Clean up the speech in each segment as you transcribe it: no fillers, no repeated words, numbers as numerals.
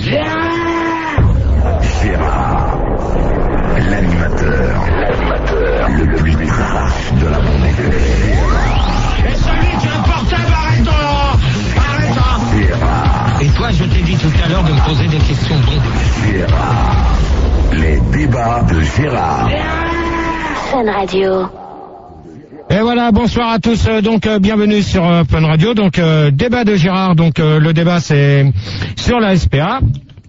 Gérard, l'animateur le plus trash de la bande FM. Et celui qui a un portable, arrête-toi. Gérard. Et toi, je t'ai dit tout à l'heure de me poser des questions bonnes. Gérard, les débats de Gérard. Fun Radio. Et voilà, bonsoir à tous, bienvenue sur Fun Radio, débat de Gérard, le débat c'est sur la SPA.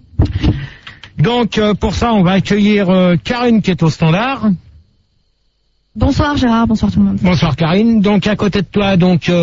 Pour ça, on va accueillir Karine qui est au standard. Bonsoir Gérard, bonsoir tout le monde. Bonsoir Karine, à côté de toi,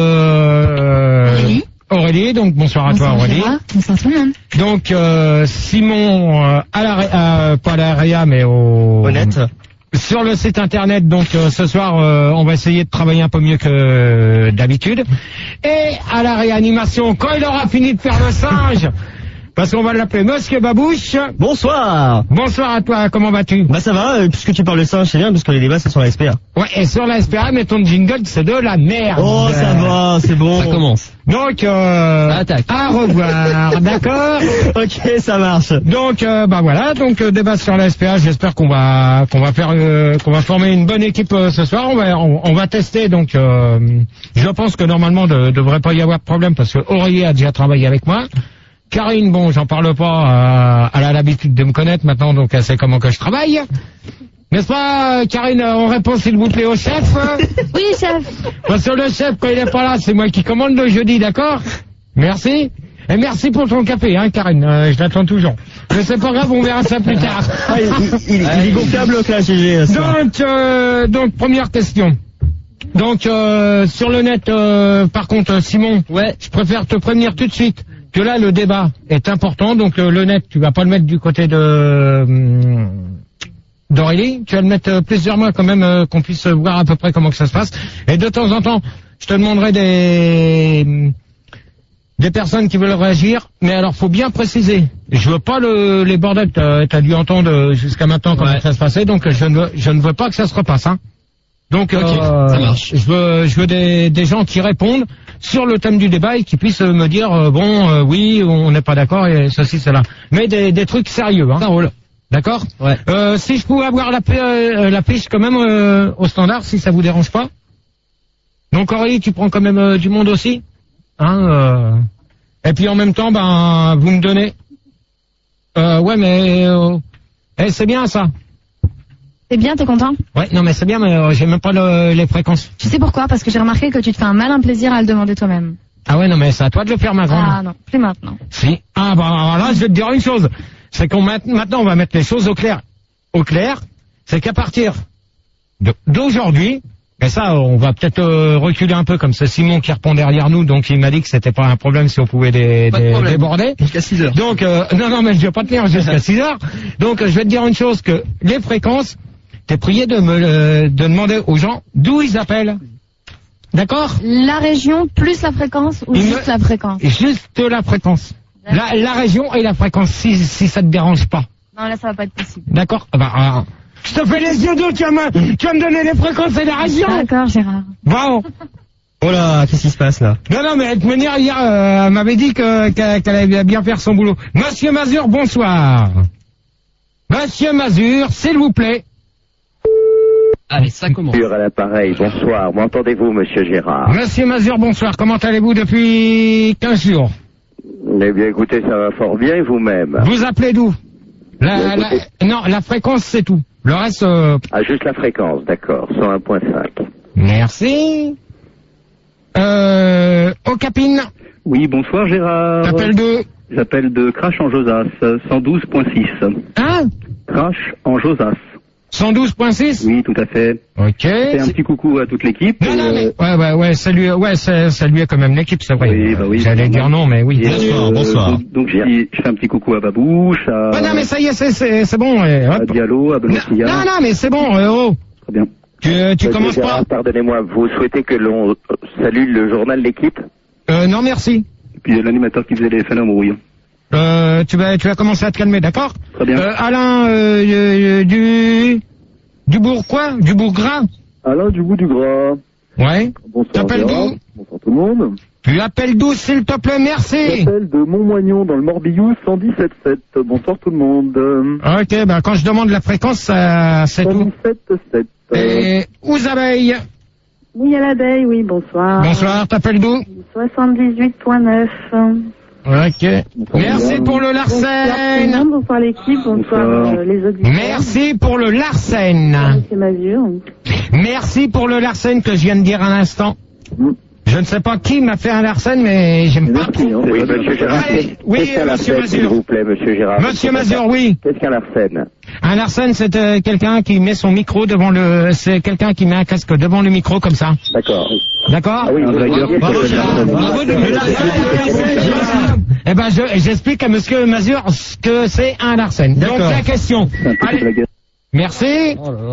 Aurélie, bonsoir à toi Aurélie. Gérard. Bonsoir tout le monde. Simon, pas à la RIA, mais Honnête. Sur le site internet, ce soir, on va essayer de travailler un peu mieux que d'habitude. Et à la réanimation, quand il aura fini de faire le singe, parce qu'on va l'appeler Monsieur Babouche. Bonsoir. Bonsoir à toi, comment vas-tu? Bah ça va, puisque tu parles de singe, c'est bien, parce que les débats c'est sur la SPA. Ouais, et sur la SPA, mais ton jingle, c'est de la merde. Oh, ça va, c'est bon. Ça commence. Attaque. À revoir, d'accord? Ok, ça marche. Voilà, débat sur la SPA, j'espère qu'on va former une bonne équipe ce soir. On va tester, je pense que normalement, devrait pas y avoir de problème, parce que Aurélie a déjà travaillé avec moi. Karine, j'en parle pas, elle a l'habitude de me connaître maintenant, elle sait comment que je travaille. N'est-ce pas, Karine, on répond s'il vous plaît au chef? Oui, chef. Parce que le chef, quand il est pas là, c'est moi qui commande le jeudi, d'accord? Merci. Et merci pour ton café, Karine, je l'attends toujours. Mais c'est pas grave, on verra ça plus tard. Il est gonflable, là, GG. Première question. Sur le net, par contre, Simon, ouais, je préfère te prévenir tout de suite que là, le débat est important. Le net, tu vas pas le mettre du côté d'Aurélie, tu vas le mettre plusieurs mois quand même, qu'on puisse voir à peu près comment que ça se passe. Et de temps en temps, je te demanderai des personnes qui veulent réagir, mais alors faut bien préciser. Je veux pas les bordels, t'as dû entendre jusqu'à maintenant comment ça se passait, je ne veux pas que ça se repasse, ça marche. Je veux des gens qui répondent sur le thème du débat et qui puissent me dire oui, on n'est pas d'accord et ceci, cela. Mais des trucs sérieux, Ça roule. D'accord? Ouais. Si je pouvais avoir la fiche quand même au standard, si ça vous dérange pas. Donc Aurélie, tu prends quand même du monde aussi, et puis en même temps, vous me donnez. C'est bien ça. C'est bien, t'es content? Ouais, non mais c'est bien, mais j'ai même pas les fréquences. Tu sais pourquoi? Parce que j'ai remarqué que tu te fais un malin plaisir à le demander toi-même. Ah ouais, non mais c'est à toi de le faire, ma grande. Ah non, plus maintenant. Si. Là, je vais te dire une chose. C'est maintenant, on va mettre les choses au clair. Au clair, c'est qu'à partir d'aujourd'hui, et ça, on va peut-être reculer un peu, comme c'est Simon qui répond derrière nous, il m'a dit que c'était pas un problème si on pouvait déborder. Jusqu'à 6h. Non, mais je vais pas tenir jusqu'à 6h. Je vais te dire une chose, que les fréquences, t'es prié de me demander aux gens d'où ils appellent. D'accord? La région plus la fréquence ou juste la fréquence? Juste la fréquence. La région et la fréquence, si ça te dérange pas. Non, là, ça va pas être possible. D'accord? Je te fais les yeux d'eau, tu vas me donner les fréquences et la région. D'accord, Gérard. Bon. Oh là, qu'est-ce qui se passe là? Non, mais de manière, hier, elle m'avait dit qu'elle allait bien faire son boulot. Monsieur Mazur, bonsoir. Monsieur Mazur, s'il vous plaît. Allez, ça commence. À l'appareil, bonsoir. M'entendez-vous, monsieur Gérard? Monsieur Mazur, bonsoir. Comment allez-vous depuis 15 jours? Eh bien, écoutez, ça va fort bien, et vous-même? Vous appelez d'où? Non, la fréquence, c'est tout. Le reste... juste la fréquence, d'accord. 101.5. Merci. Capine. Oui, bonsoir Gérard. T'appelles de... J'appelle de Crash en Josas, 112.6. Crash en Josas. 112.6? Oui, tout à fait. Ok. C'est un petit coucou à toute l'équipe. Non, mais... salut quand même l'équipe, c'est vrai. Oui. J'allais dire non, mais oui. Bonsoir. Donc, je fais un petit coucou à Babouche, à... non, mais ça y est, c'est bon. À Diallo, à Benoît. Non, mais c'est bon, Très bien. Tu commences Gérard, pas? Pardonnez-moi, vous souhaitez que l'on salue le journal L'équipe? Non, merci. Et puis l'animateur qui faisait les phénomènes, tu vas commencer à te calmer, d'accord? Très bien. Alain, du bourg quoi? Du bourg gras? Alain du bout du gras. Ouais. Bonsoir. T'appelles d'où? Bonsoir tout le monde. Tu appelles d'où, s'il te plaît, merci. J'appelle de Montmoignon, dans le Morbihan, 117.7. Bonsoir tout le monde. Ok, ben quand je demande la fréquence, c'est tout. 117.7. Et aux abeilles. Oui, à l'abeille, oui, bonsoir. Bonsoir, t'appelles d'où? 78.9. Ok. Merci pour le Larsen. Bonsoir l'équipe, bonsoir les auditeurs. Merci pour le Larsen. Monsieur Mazur. Merci pour le Larsen que je viens de dire à l'instant. Je ne sais pas qui m'a fait un Larsen, mais j'aime pas trop. Oui, monsieur Gérard. Oui, Qu'est-ce qu'un monsieur Larsen, Mazur. s'il vous plaît, monsieur Gérard. Monsieur Mazur, oui. Qu'est-ce qu'un Larsen? Un Larsen, c'est quelqu'un qui met son micro devant le... C'est quelqu'un qui met un casque devant le micro comme ça. D'accord. D'accord? Ah oui, bravo, Gérard. Bravo, eh ben, j'explique à monsieur Mazur ce que c'est un Larsen. Donc, la question. Allez. Merci.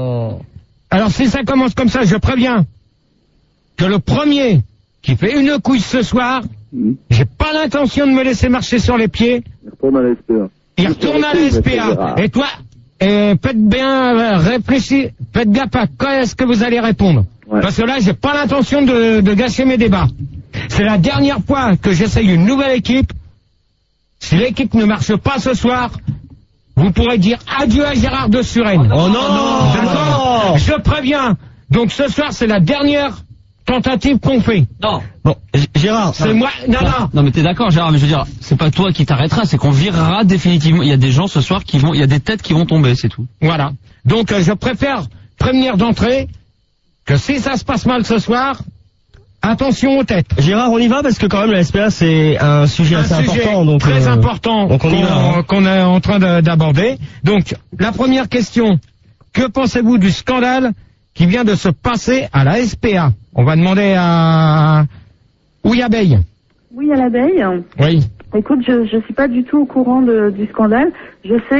Alors, si ça commence comme ça, je préviens que le premier qui fait une couille ce soir, j'ai pas l'intention de me laisser marcher sur les pieds. Il retourne à la SPA. Il retourne à la SPA. Et toi, faites bien réfléchir, faites gaffe à quand est-ce que vous allez répondre. Ouais. Parce que là, j'ai pas l'intention de gâcher mes débats. C'est la dernière fois que j'essaye une nouvelle équipe. Si l'équipe ne marche pas ce soir, vous pourrez dire adieu à Gérard de Suresnes. Oh non! D'accord? Je préviens. Donc ce soir, c'est la dernière tentative qu'on fait. Non. Bon, Gérard. C'est moi. Non, mais t'es d'accord, Gérard, mais je veux dire, c'est pas toi qui t'arrêteras, c'est qu'on virera définitivement. Il y a des gens ce soir il y a des têtes qui vont tomber, c'est tout. Voilà. Donc, je préfère prévenir d'entrée que si ça se passe mal ce soir, attention aux têtes. Gérard, on y va parce que quand même la SPA c'est un sujet assez important. Donc, très important qu'on est en train d'aborder. Donc, la première question, que pensez-vous du scandale qui vient de se passer à la SPA? On va demander à Ouillabeille. Oui, à l'abeille. Oui. Écoute, je suis pas du tout au courant du scandale. Je sais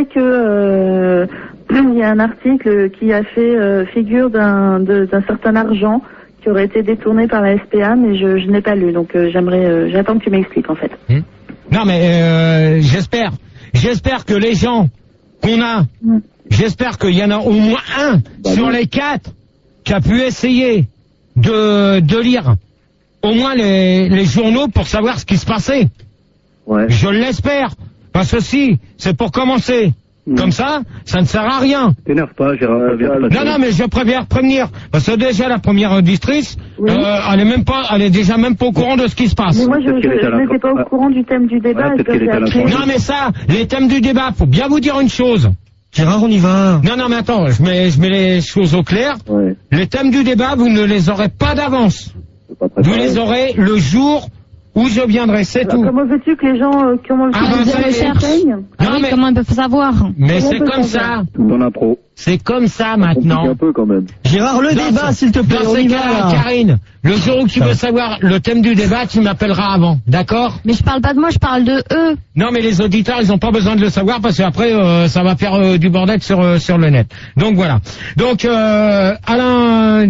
que il y a un article qui a fait figure d'un certain argent qui aurait été détourné par la SPA, mais je n'ai pas lu. Donc j'attends que tu m'expliques en fait. Non, mais j'espère que les gens qu'on a, j'espère qu'il y en a au moins un sur les 4 qui a pu essayer de lire au moins les journaux pour savoir ce qui se passait. Ouais. Je l'espère. Parce que si c'est pour commencer comme ça ne sert à rien. T'énerve pas, Gérard. Non, mais je préviens prévenir. Parce que déjà la première auditrice, elle est déjà même pas au courant de ce qui se passe. Mais moi je n'étais pas au courant du thème du débat. Non, mais ça, les thèmes du débat, faut bien vous dire une chose. Gérard, on y va. Non, mais attends, je mets les choses au clair. Ouais. Les thèmes du débat, vous ne les aurez pas d'avance. Vous les aurez le jour où je viendrai, c'est tout. Comment veux-tu que les gens, comment ils peuvent savoir? Mais c'est comme ça. Tout en impro. C'est comme ça maintenant. Un peu quand même. Gérard, le débat, s'il te plaît. Dans ces cas-là, Karine, le jour où tu veux savoir le thème du débat, tu m'appelleras avant, d'accord? Mais je parle pas de moi, je parle de eux. Non, mais les auditeurs, ils ont pas besoin de le savoir parce qu'après, ça va faire du bordel sur le net. Donc voilà. Donc Alain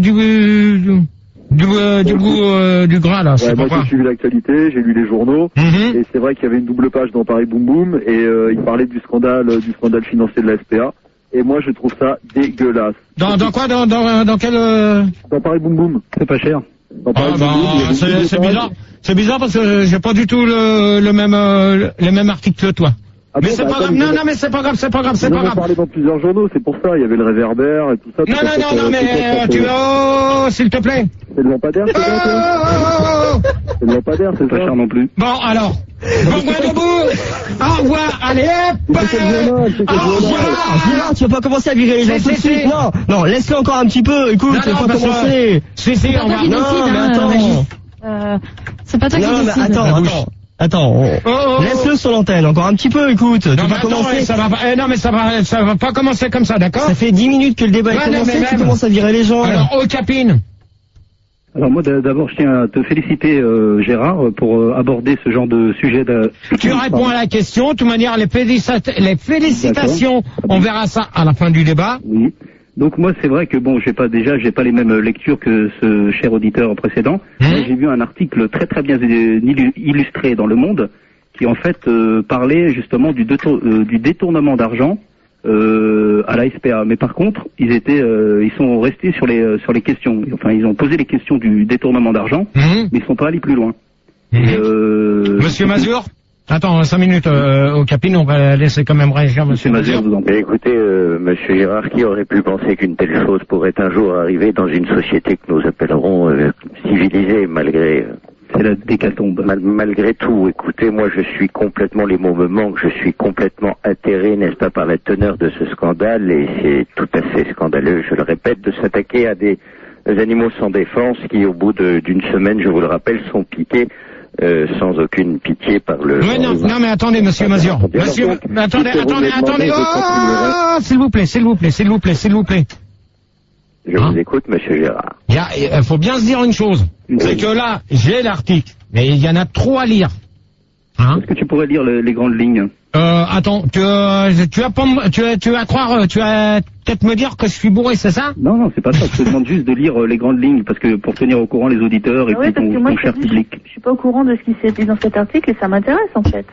du gras là, c'est moi j'ai suivi l'actualité, j'ai lu les journaux et c'est vrai qu'il y avait une double page dans Paris Boum Boum et il parlait du scandale financier de la SPA et moi je trouve ça dégueulasse. Dans quoi dans quel Dans Paris Boum Boum, c'est pas cher. C'est bizarre. C'est bizarre parce que j'ai pas du tout les mêmes articles que toi. Ah mais bon, c'est pas grave, non, mais c'est pas grave. On en parlait dans plusieurs journaux, c'est pour ça, il y avait le réverbère et tout ça. Non, mais tu vas, s'il te plaît. C'est le lampadaire, c'est ça, c'est le lampadaire, c'est pas cher non plus. Bon, alors. Bon, debout. Au revoir, allez, hop. Au revoir. Gérard, tu vas pas commencer à virer les gens tout de suite, non, laisse-le encore un petit peu, écoute, tu vas pas commencer. Si, on va. Non, mais attends. C'est pas toi qui décide. Attends, laisse-le sur l'antenne, encore un petit peu, écoute, tu vas commencer. Ça va pas, non, mais ça va pas commencer comme ça, d'accord? Ça fait 10 minutes que le débat est commencé, tu commences à virer les gens. Alors, Capine. Alors moi d'abord je tiens à te féliciter Gérard pour aborder ce genre de sujet. Tu réponds à la question, de toute manière les félicitations, on verra ça à la fin du débat. Oui. Donc moi c'est vrai que bon j'ai pas les mêmes lectures que ce cher auditeur précédent. J'ai vu un article très bien illustré dans Le Monde qui en fait parlait justement du détournement d'argent à la SPA. Mais par contre ils sont restés sur les questions. Enfin ils ont posé les questions du détournement d'argent, mais ils sont pas allés plus loin. Monsieur Mazur? Attends, 5 minutes, au Capine, on va laisser quand même réagir, monsieur Mazur. Écoutez, monsieur Gérard, qui aurait pu penser qu'une telle chose pourrait un jour arriver dans une société que nous appellerons civilisée, malgré... C'est la décatombe. Malgré tout, écoutez, moi je suis complètement, les mots me manquent, je suis complètement atterré, n'est-ce pas, par la teneur de ce scandale, et c'est tout à fait scandaleux, je le répète, de s'attaquer à des animaux sans défense qui, au bout d'une semaine, je vous le rappelle, sont piqués sans aucune pitié par le... Oui, non, mais attendez, monsieur Mazur. Monsieur, attendez, s'il vous plaît. Je vous écoute, monsieur Gérard. Il faut bien se dire une chose. C'est que là, j'ai l'article, mais il y en a trop à lire. Est-ce que tu pourrais lire les grandes lignes? Attends, tu vas peut-être me dire que je suis bourré, c'est ça? Non, c'est pas ça. Je te demande juste de lire les grandes lignes, parce que pour tenir au courant les auditeurs et puis ton cher public. Je suis pas au courant de ce qui s'est dit dans cet article et ça m'intéresse en fait.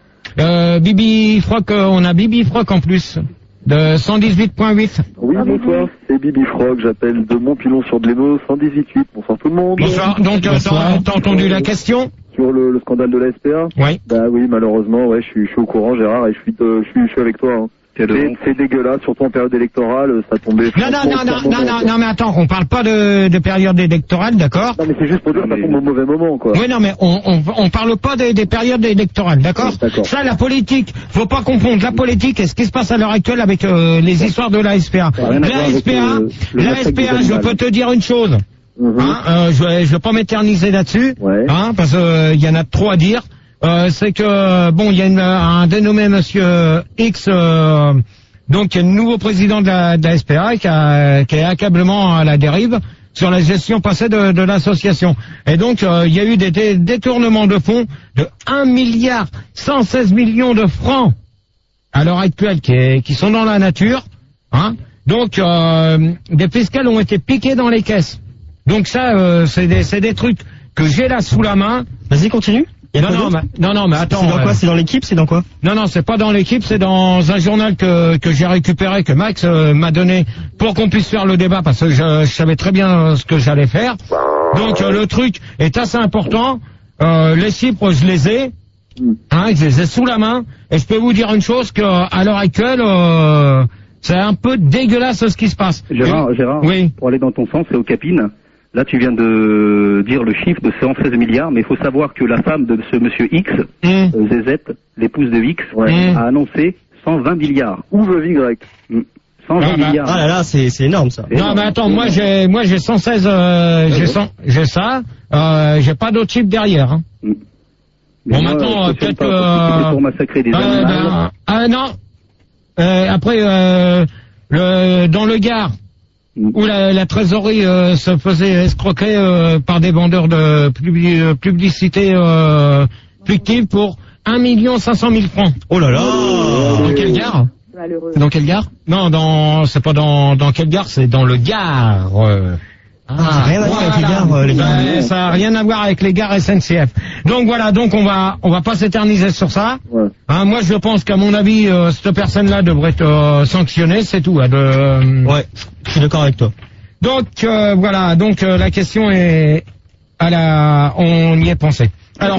Bibi Froc, on a Bibi Froc en plus. De 118.8. Oui, bonsoir, c'est Bibi Frog, j'appelle de Montpilon-sur-Blémeau, 118. Bonsoir tout le monde. Bonsoir, donc t'as entendu la question? Sur le scandale de la SPA? Oui. Bah oui, malheureusement, ouais, je suis au courant, Gérard, et je suis avec toi. Hein. C'est dégueulasse, surtout en période électorale, ça tombait... Non, mais attends, on parle pas de période électorale, d'accord? Non, mais c'est juste pour dire que ça tombe au mauvais moment, quoi. Oui, non, mais on parle pas des périodes électorales, d'accord? Ça, la politique, faut pas confondre la politique et ce qui se passe à l'heure actuelle avec les histoires de la SPA. La SPA, je peux te dire une chose. Je vais pas m'éterniser là-dessus, parce qu'il y en a trop à dire. C'est que bon, il y a un dénommé Monsieur X, donc nouveau président de la SPA qui est accablement à la dérive sur la gestion passée de l'association. Et donc il y a eu des détournements de fonds de 1,116 milliard de francs à l'heure actuelle qui sont dans la nature. Donc des fiscales ont été piqués dans les caisses. Donc ça, c'est des trucs que j'ai là sous la main. Vas-y, continue. Non, mais attends. C'est dans quoi? C'est dans l'équipe? C'est dans quoi? Non, c'est pas dans l'équipe, c'est dans un journal que j'ai récupéré, que Max m'a donné pour qu'on puisse faire le débat, parce que je savais très bien ce que j'allais faire. Donc le truc est assez important. Les chiffres, je les ai. Je les ai sous la main. Et je peux vous dire une chose, qu'à l'heure actuelle, c'est un peu dégueulasse ce qui se passe. Gérard, oui. Pour aller dans ton sens, c'est au Capine. Là, tu viens de dire le chiffre de 116 milliards, mais il faut savoir que la femme de ce monsieur X, Zezette, l'épouse de X, a annoncé 120 milliards. Où veut Y? 120 milliards. Ah là, c'est énorme ça. Non, mais attends, moi j'ai 116, j'ai ça, j'ai pas d'autres chiffres derrière. Bon, maintenant, peut-être que... pour massacrer des animaux. Non. Après, dans le Gard, où la trésorerie se faisait escroquer par des vendeurs de publicité fictive pour 1 500 000 francs. Oh là là. Dans quelle gare? C'est dans quelle gare? Non, c'est pas dans quelle gare, c'est dans le Gard. Rien à voir avec les gares, les gars. Ça n'a rien à voir avec les gares SNCF. Donc voilà, on va pas s'éterniser sur ça. Moi je pense qu'à mon avis, cette personne-là devrait être sanctionnée, c'est tout. Ouais, je suis d'accord avec toi. Donc voilà, la question est on y est pensé. Alors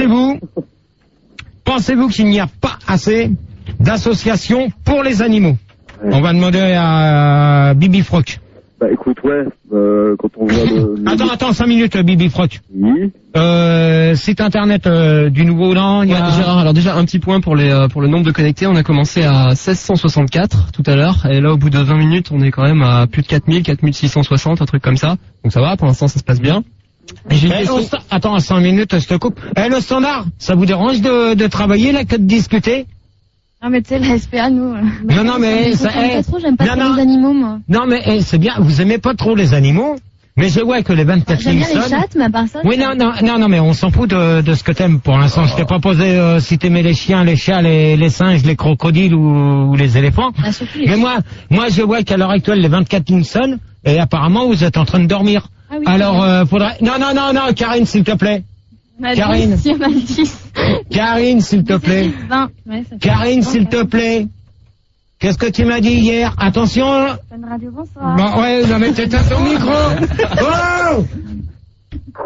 pensez-vous qu'il n'y a pas assez d'associations pour les animaux? On va demander à Bibi Froc. Bah écoute, quand on voit Attends, 5 minutes, Bibi Froc. Oui. Site internet du Nouveau Land. Gérard, alors déjà un petit point pour le nombre de connectés. On a commencé à 1664 tout à l'heure, et là au bout de 20 minutes, on est quand même à plus de 4000, 4660, un truc comme ça. Donc ça va, pour l'instant ça se passe bien. Attends, 5 minutes, je te coupe. Le standard, ça vous dérange de travailler là que de discuter? Non mais tu sais, la SPA, nous... Non mais ça... J'aime pas trop les animaux, moi. Non mais c'est bien, vous aimez pas trop les animaux, mais je vois que les 24 J'aime bien les chattes, mais à part ça... Oui, non, mais on s'en fout de ce que t'aimes pour l'instant. Je t'ai pas posé si t'aimais les chiens, les chats, les singes, les crocodiles ou les éléphants. Mais moi je vois qu'à l'heure actuelle, les 24 sonne, et apparemment vous êtes en train de dormir. Ah oui, alors faudrait... Non, Karine, s'il te plaît. Karine, Karine, s'il te plaît. 20. Karine, s'il te plaît. Qu'est-ce que tu m'as dit hier? Attention. Fun Radio, bonsoir. Bon, ouais, non mais t'éteins ton micro. Oh!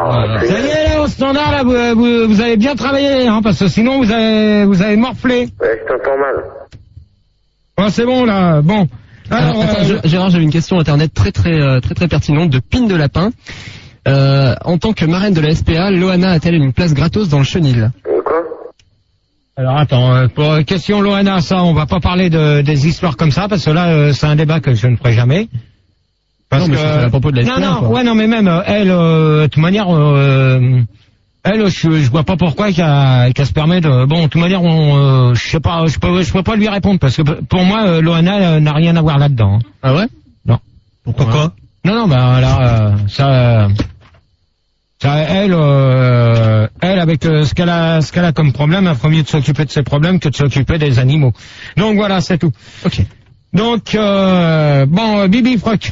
Ça y est, là, au standard, là, vous avez bien travaillé, hein, parce que sinon, vous avez morflé. Ouais, je t'entends mal. Oh, c'est bon, là, bon. Alors, Gérard, j'avais une question internet très pertinente de Pine de Lapin. En tant que marraine de la SPA, Loana a-t-elle une place gratos dans le chenil? Quoi? Alors attends, pour question Loana, ça, on va pas parler des histoires comme ça, parce que là, c'est un débat que je ne ferai jamais. Parce non, mais que c'est à propos de la SPA. Non, mais même elle, de toute manière, elle, je vois pas pourquoi qu'elle se permet de. Bon, de toute manière, je sais pas, je peux pas lui répondre parce que pour moi, Loana n'a rien à voir là-dedans. Hein. Ah ouais? Non. Pourquoi? Non, bah là, ça, elle, avec ce qu'elle a comme problème, elle ferait mieux de s'occuper de ses problèmes que de s'occuper des animaux. Donc voilà, c'est tout. Ok. Donc bon, Bibi Froc.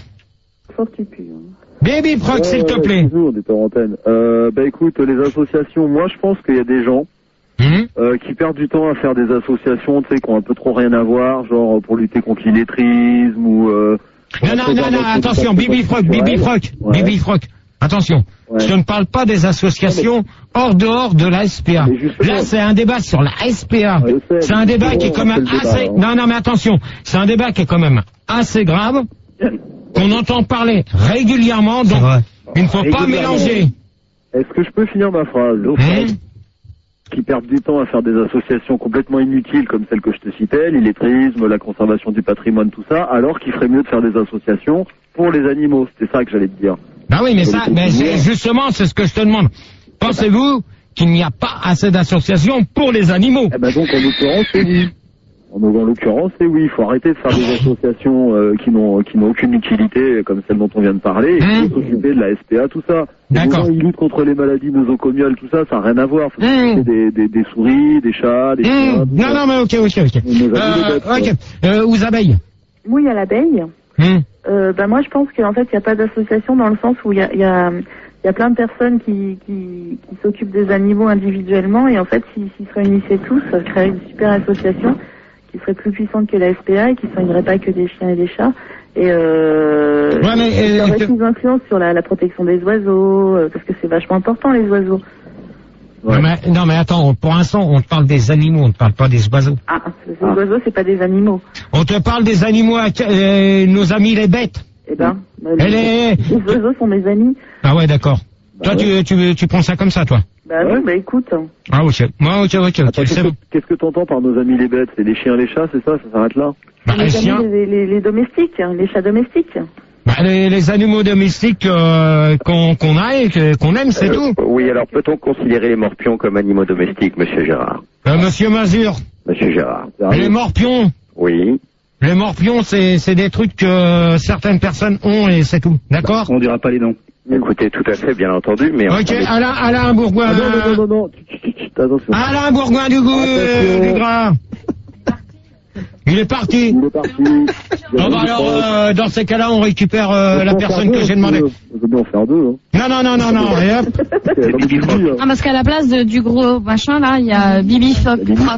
Bibi Froc, s'il te plaît. Toujours, des antenne. Bah écoute, les associations, moi je pense qu'il y a des gens qui perdent du temps à faire des associations, tu sais, qui ont un peu trop rien à voir, genre pour lutter contre l'illettrisme ou. Non, attention, Bibi Froc, attention. Ouais. Je ne parle pas des associations hors dehors de la SPA. Là, c'est un débat sur la SPA. C'est un débat qui est quand même assez... Non, mais attention. C'est un débat qui est quand même assez grave, qu'on entend parler régulièrement, donc il ne faut pas mélanger. Est-ce que je peux finir ma phrase? Qui perdent du temps à faire des associations complètement inutiles comme celle que je te citais, l'illettrisme, la conservation du patrimoine, tout ça, alors qu'il ferait mieux de faire des associations pour les animaux. C'était ça que j'allais te dire. Ah oui, mais ça, justement, c'est ce que je te demande. Pensez-vous qu'il n'y a pas assez d'associations pour les animaux? Eh ben donc, en l'occurrence, c'est oui. En l'occurrence, c'est oui. Il faut arrêter de faire des associations qui n'ont aucune utilité, comme celle dont on vient de parler, et il faut s'occuper de la SPA, tout ça. D'accord. Ils luttent contre les maladies nosocomiales, tout ça, ça n'a rien à voir. Faut s'occuper des souris, des chats, des chiens. Non, mais ok. Aux abeilles. Oui, à l'abeille. Bah moi, je pense qu'en fait, il n'y a pas d'association dans le sens où il y a plein de personnes qui s'occupent des animaux individuellement, et en fait, s'ils se réunissaient tous, ça créerait une super association qui serait plus puissante que la SPA et qui ne soignerait pas que des chiens et des chats. Et il y aurait plus d'influence sur la protection des oiseaux, parce que c'est vachement important, les oiseaux. Ouais. Non mais attends, pour l'instant, on te parle des animaux, on ne parle pas des oiseaux. Ah, les oiseaux, c'est pas des animaux. On te parle des animaux, nos amis les bêtes. Eh ben, les oiseaux sont mes amis. Ah ouais, d'accord. Toi, tu prends ça comme ça, toi? Bah non, bah écoute. Ah ok. Moi, ok. Qu'est-ce que t'entends par nos amis les bêtes? C'est les chiens et les chats, c'est ça? Ça s'arrête là? Les chiens, les domestiques, les chats domestiques. Bah, les animaux domestiques qu'on a et qu'on aime, c'est tout. Oui, alors peut-on considérer les morpions comme animaux domestiques, Monsieur Gérard? Monsieur Mazur. Monsieur Gérard. Les morpions. Oui. Les morpions, c'est des trucs que certaines personnes ont et c'est tout. D'accord? On dira pas les noms. Écoutez, tout à fait, bien entendu, mais... Ok, Alain Bourgoin... Non, attention. Alain Bourgoin du gras. Il est parti. Bon, bah alors, dans ces cas-là, on récupère la personne que j'ai demandé. Je veux bien en faire deux. Non, et hop. Ah, parce qu'à la place du gros machin, là, il y a Bibi Froc.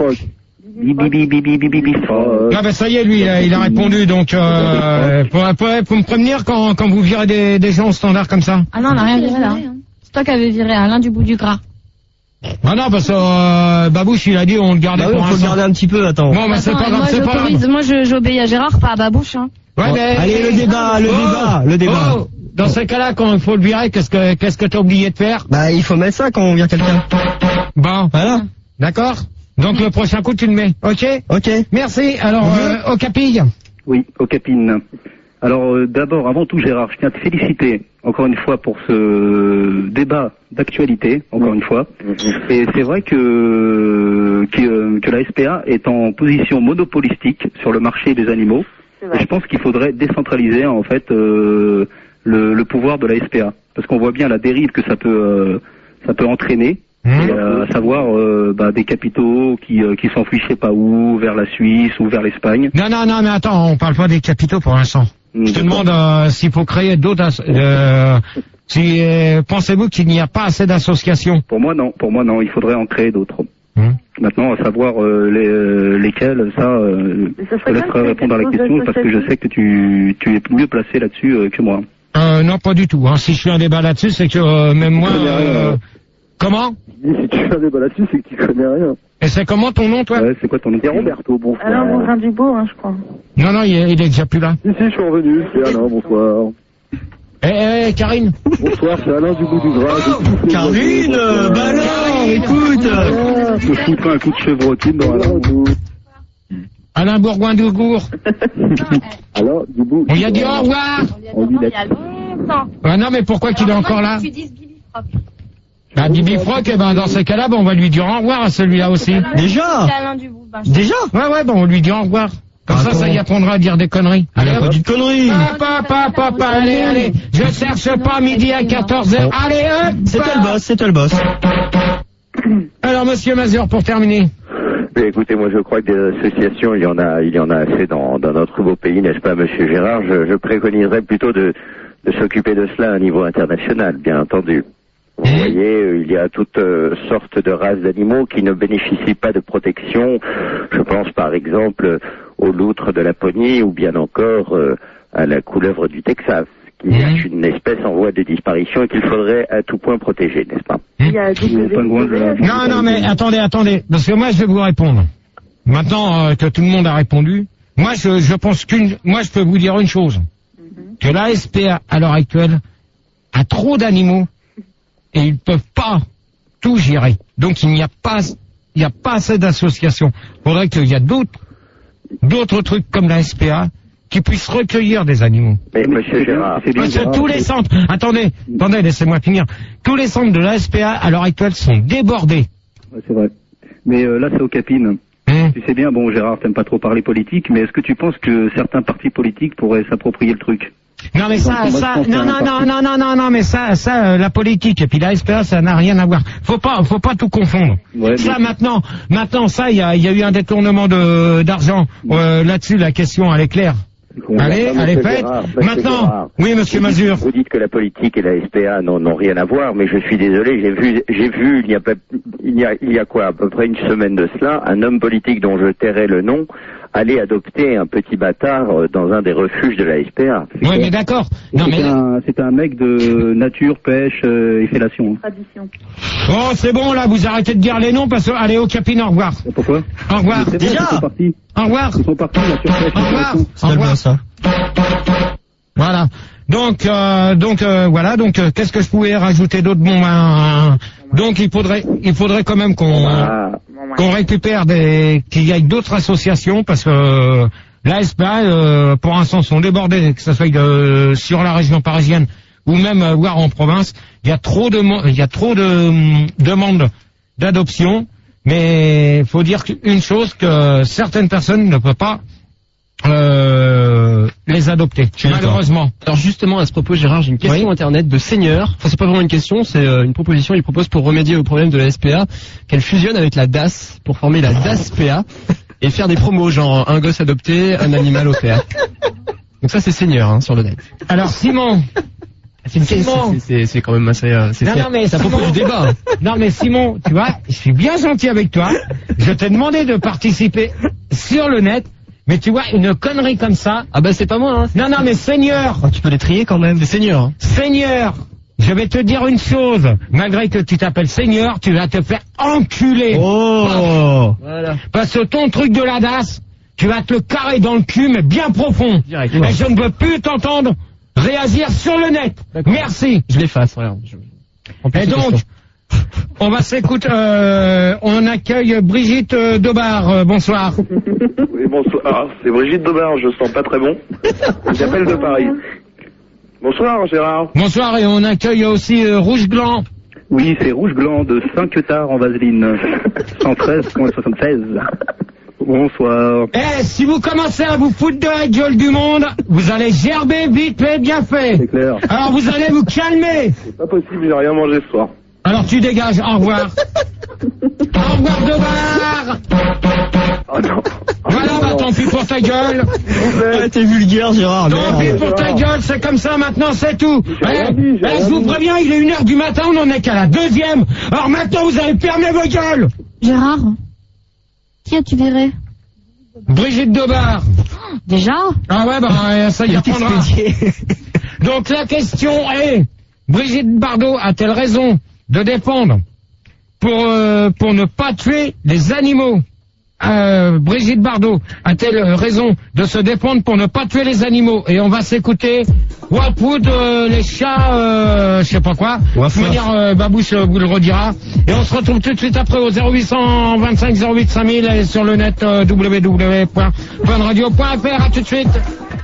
Ah ben ça y est, lui, il a répondu, donc pour me prévenir quand vous virez des gens au standard comme ça. Ah non, on n'a rien viré là. C'est toi qui avais viré Alain du bout du gras. Ah non, parce que Babouche, il a dit on le gardait pour faut le garder un petit peu, attends. Bon, mais c'est pas grave, c'est pas grave. Moi, j'obéis à Gérard, pas à Babouche, hein. Ouais, mais... Allez, le débat. Oh, dans ces cas-là, quand il faut le virer, qu'est-ce que t'as oublié de faire? Bah, il faut mettre ça quand on vire quelqu'un. Bon, voilà. D'accord? Donc le prochain coup, tu le mets. Ok? Merci. Alors, au Capille. Oui, au Capine. Alors d'abord, avant tout Gérard, je tiens à te féliciter encore une fois pour ce débat d'actualité, encore une fois. Et c'est vrai que la SPA est en position monopolistique sur le marché des animaux. Et je pense qu'il faudrait décentraliser en fait le pouvoir de la SPA, parce qu'on voit bien la dérive que ça peut entraîner. À savoir des capitaux qui s'enfuient je sais pas où, vers la Suisse ou vers l'Espagne. Non, mais attends, on parle pas des capitaux pour l'instant. Je te demande s'il faut créer d'autres... pensez-vous qu'il n'y a pas assez d'associations? Pour moi non, il faudrait en créer d'autres. Maintenant, à savoir lesquels, je te laisserai répondre à la question parce que je sais que tu es mieux placé là-dessus que moi. Non, pas du tout. Hein. Si je suis un débat là-dessus, c'est que même moi... Comment? Si tu fais un débat là-dessus, c'est que tu connais rien. Et c'est comment ton nom, toi? Ouais, c'est quoi ton nom? C'est Roberto, bonsoir. Alain Bourrin-Dubourg, je crois. Non, il est déjà plus là. Si, je suis revenu, c'est Alain, bonsoir. Karine. Bonsoir, c'est Alain du bout du gras. Karine, bah alors, écoute. Je te foutrai un coup de chevrotine dans Alain. Alain Bourgoin-Dougour. Alain du bout. On lui a dit au revoir. Il y a longtemps. Ah non, mais pourquoi qu'il est encore là? Tu dises Bibi Frock. Bah, Bibi Frock, dans ces cas-là, on va lui dire au revoir à celui-là aussi. Déjà? C'est Alain Dubourg. Déjà? Ouais, on lui dit au revoir. Comme ça y apprendra à dire des conneries. Allez, pas de conneries. Allez, je cherche pas midi à 14h. Allez, hop. C'est toi le boss. Alors, monsieur Mazur, pour terminer. Mais écoutez, moi je crois que des associations, il y en a assez dans notre beau pays, n'est-ce pas, monsieur Gérard? Je préconiserais plutôt de s'occuper de cela à un niveau international, bien entendu. Vous voyez, il y a toutes sortes de races d'animaux qui ne bénéficient pas de protection. Je pense par exemple aux loutres de Laponie ou bien encore à la couleuvre du Texas, qui est une espèce en voie de disparition et qu'il faudrait à tout point protéger, n'est-ce pas? Il y a des Non, mais attendez, parce que moi je vais vous répondre. Maintenant que tout le monde a répondu, moi je pense moi je peux vous dire une chose, que la SPA à l'heure actuelle a trop d'animaux et ils peuvent pas tout gérer. Donc il n'y a pas assez d'associations. Il faudrait qu'il y ait d'autres trucs comme la SPA qui puissent recueillir des animaux. Mais monsieur Gérard, parce que tous les centres, attendez, laissez-moi finir. Tous les centres de la SPA à l'heure actuelle sont débordés. Ouais, c'est vrai. Mais là, c'est aux capines. Tu sais bien, bon, Gérard, t'aimes pas trop parler politique, mais est-ce que tu penses que certains partis politiques pourraient s'approprier le truc? Non, mais non, mais ça, la politique et puis la SPA, ça n'a rien à voir. Faut pas tout confondre. Ouais, ça, maintenant, ça, il y a eu un détournement d'argent, là-dessus, la question, elle est claire. Elle est faite. Maintenant, oui, monsieur Mazur. Vous dites que la politique et la SPA n'ont rien à voir, mais je suis désolé, j'ai vu, il y a quoi, à peu près une semaine de cela, un homme politique dont je tairai le nom, aller adopter un petit bâtard dans un des refuges de la SPA. Oui, mais d'accord. C'est un mec de nature, pêche et fellation. Tradition. Oh, c'est bon, là, vous arrêtez de dire les noms parce que, allez, au capine, au revoir. Pourquoi? Au revoir. Déjà? Au revoir. Ils sont partis, nature, pêche, au revoir. Au revoir, ça. Voilà. Donc, qu'est-ce que je pouvais rajouter d'autre? Donc, il faudrait quand même qu'on récupère qu'il y ait d'autres associations parce que la SPA, pour l'instant, sont débordés, que ce soit sur la région parisienne ou même voire en province. Il y a trop de demandes d'adoption, mais il faut dire une chose, que certaines personnes ne peuvent pas les adopter, malheureusement. Alors justement, à ce propos, Gérard, j'ai une question internet de Seigneur. Enfin, c'est pas vraiment une question, c'est une proposition. Il propose pour remédier au problème de la SPA qu'elle fusionne avec la DAS pour former la DAS-PA et faire des promos, genre un gosse adopté, un animal offert. Donc ça, c'est Seigneur, sur le net. Alors Simon, c'est quand même assez... c'est à propos du débat. Non mais Simon, tu vois, je suis bien gentil avec toi. Je t'ai demandé de participer sur le net. Mais tu vois, une connerie comme ça... Ah bah c'est pas moi, Non, mais Seigneur. Tu peux les trier quand même. C'est Seigneur. Seigneur, je vais te dire une chose. Malgré que tu t'appelles Seigneur, tu vas te faire enculer. Oh. Voilà. Parce que ton truc de la DAS, tu vas te le carrer dans le cul, mais bien profond. Direct. Et je ne veux plus t'entendre réagir sur le net. Merci. Je l'efface, regarde. Et donc... On va s'écouter, on accueille Brigitte Daubard, bonsoir. Oui, bonsoir, c'est Brigitte Daubard, je sens pas très bon. J'appelle de Paris. Bonsoir Gérard. Bonsoir, et on accueille aussi Rouge Gland. Oui, c'est Rouge Gland de Saint-Queutard en Vaseline, 113,76. Bonsoir. Si vous commencez à vous foutre de la gueule du monde, vous allez gerber vite fait, bien fait. C'est clair. Alors vous allez vous calmer. C'est pas possible, j'ai rien mangé ce soir. Alors tu dégages, au revoir. Au revoir Daubard. Oh non. Voilà, tant pis pour ta gueule. T'es vulgaire, Gérard. Tant pis pour ta gueule, c'est comme ça maintenant, c'est tout. Je vous préviens, il est 1h du matin, on en est qu'à la 2e. Alors maintenant, vous allez fermer vos gueules. Gérard, qui as-tu viré? Brigitte Daubard. Déjà? Ah ouais, ça y apprendra. Donc la question est, Brigitte Bardot a-t-elle raison de défendre pour ne pas tuer les animaux? Brigitte Bardot a-t-elle raison de se défendre pour ne pas tuer les animaux? Et on va s'écouter Wapwood, les chats, je sais pas quoi. De toute manière, Babouche vous le redira. Et on se retrouve tout de suite après au 0825 08 5000 et sur le net www.funradio.fr. À tout de suite.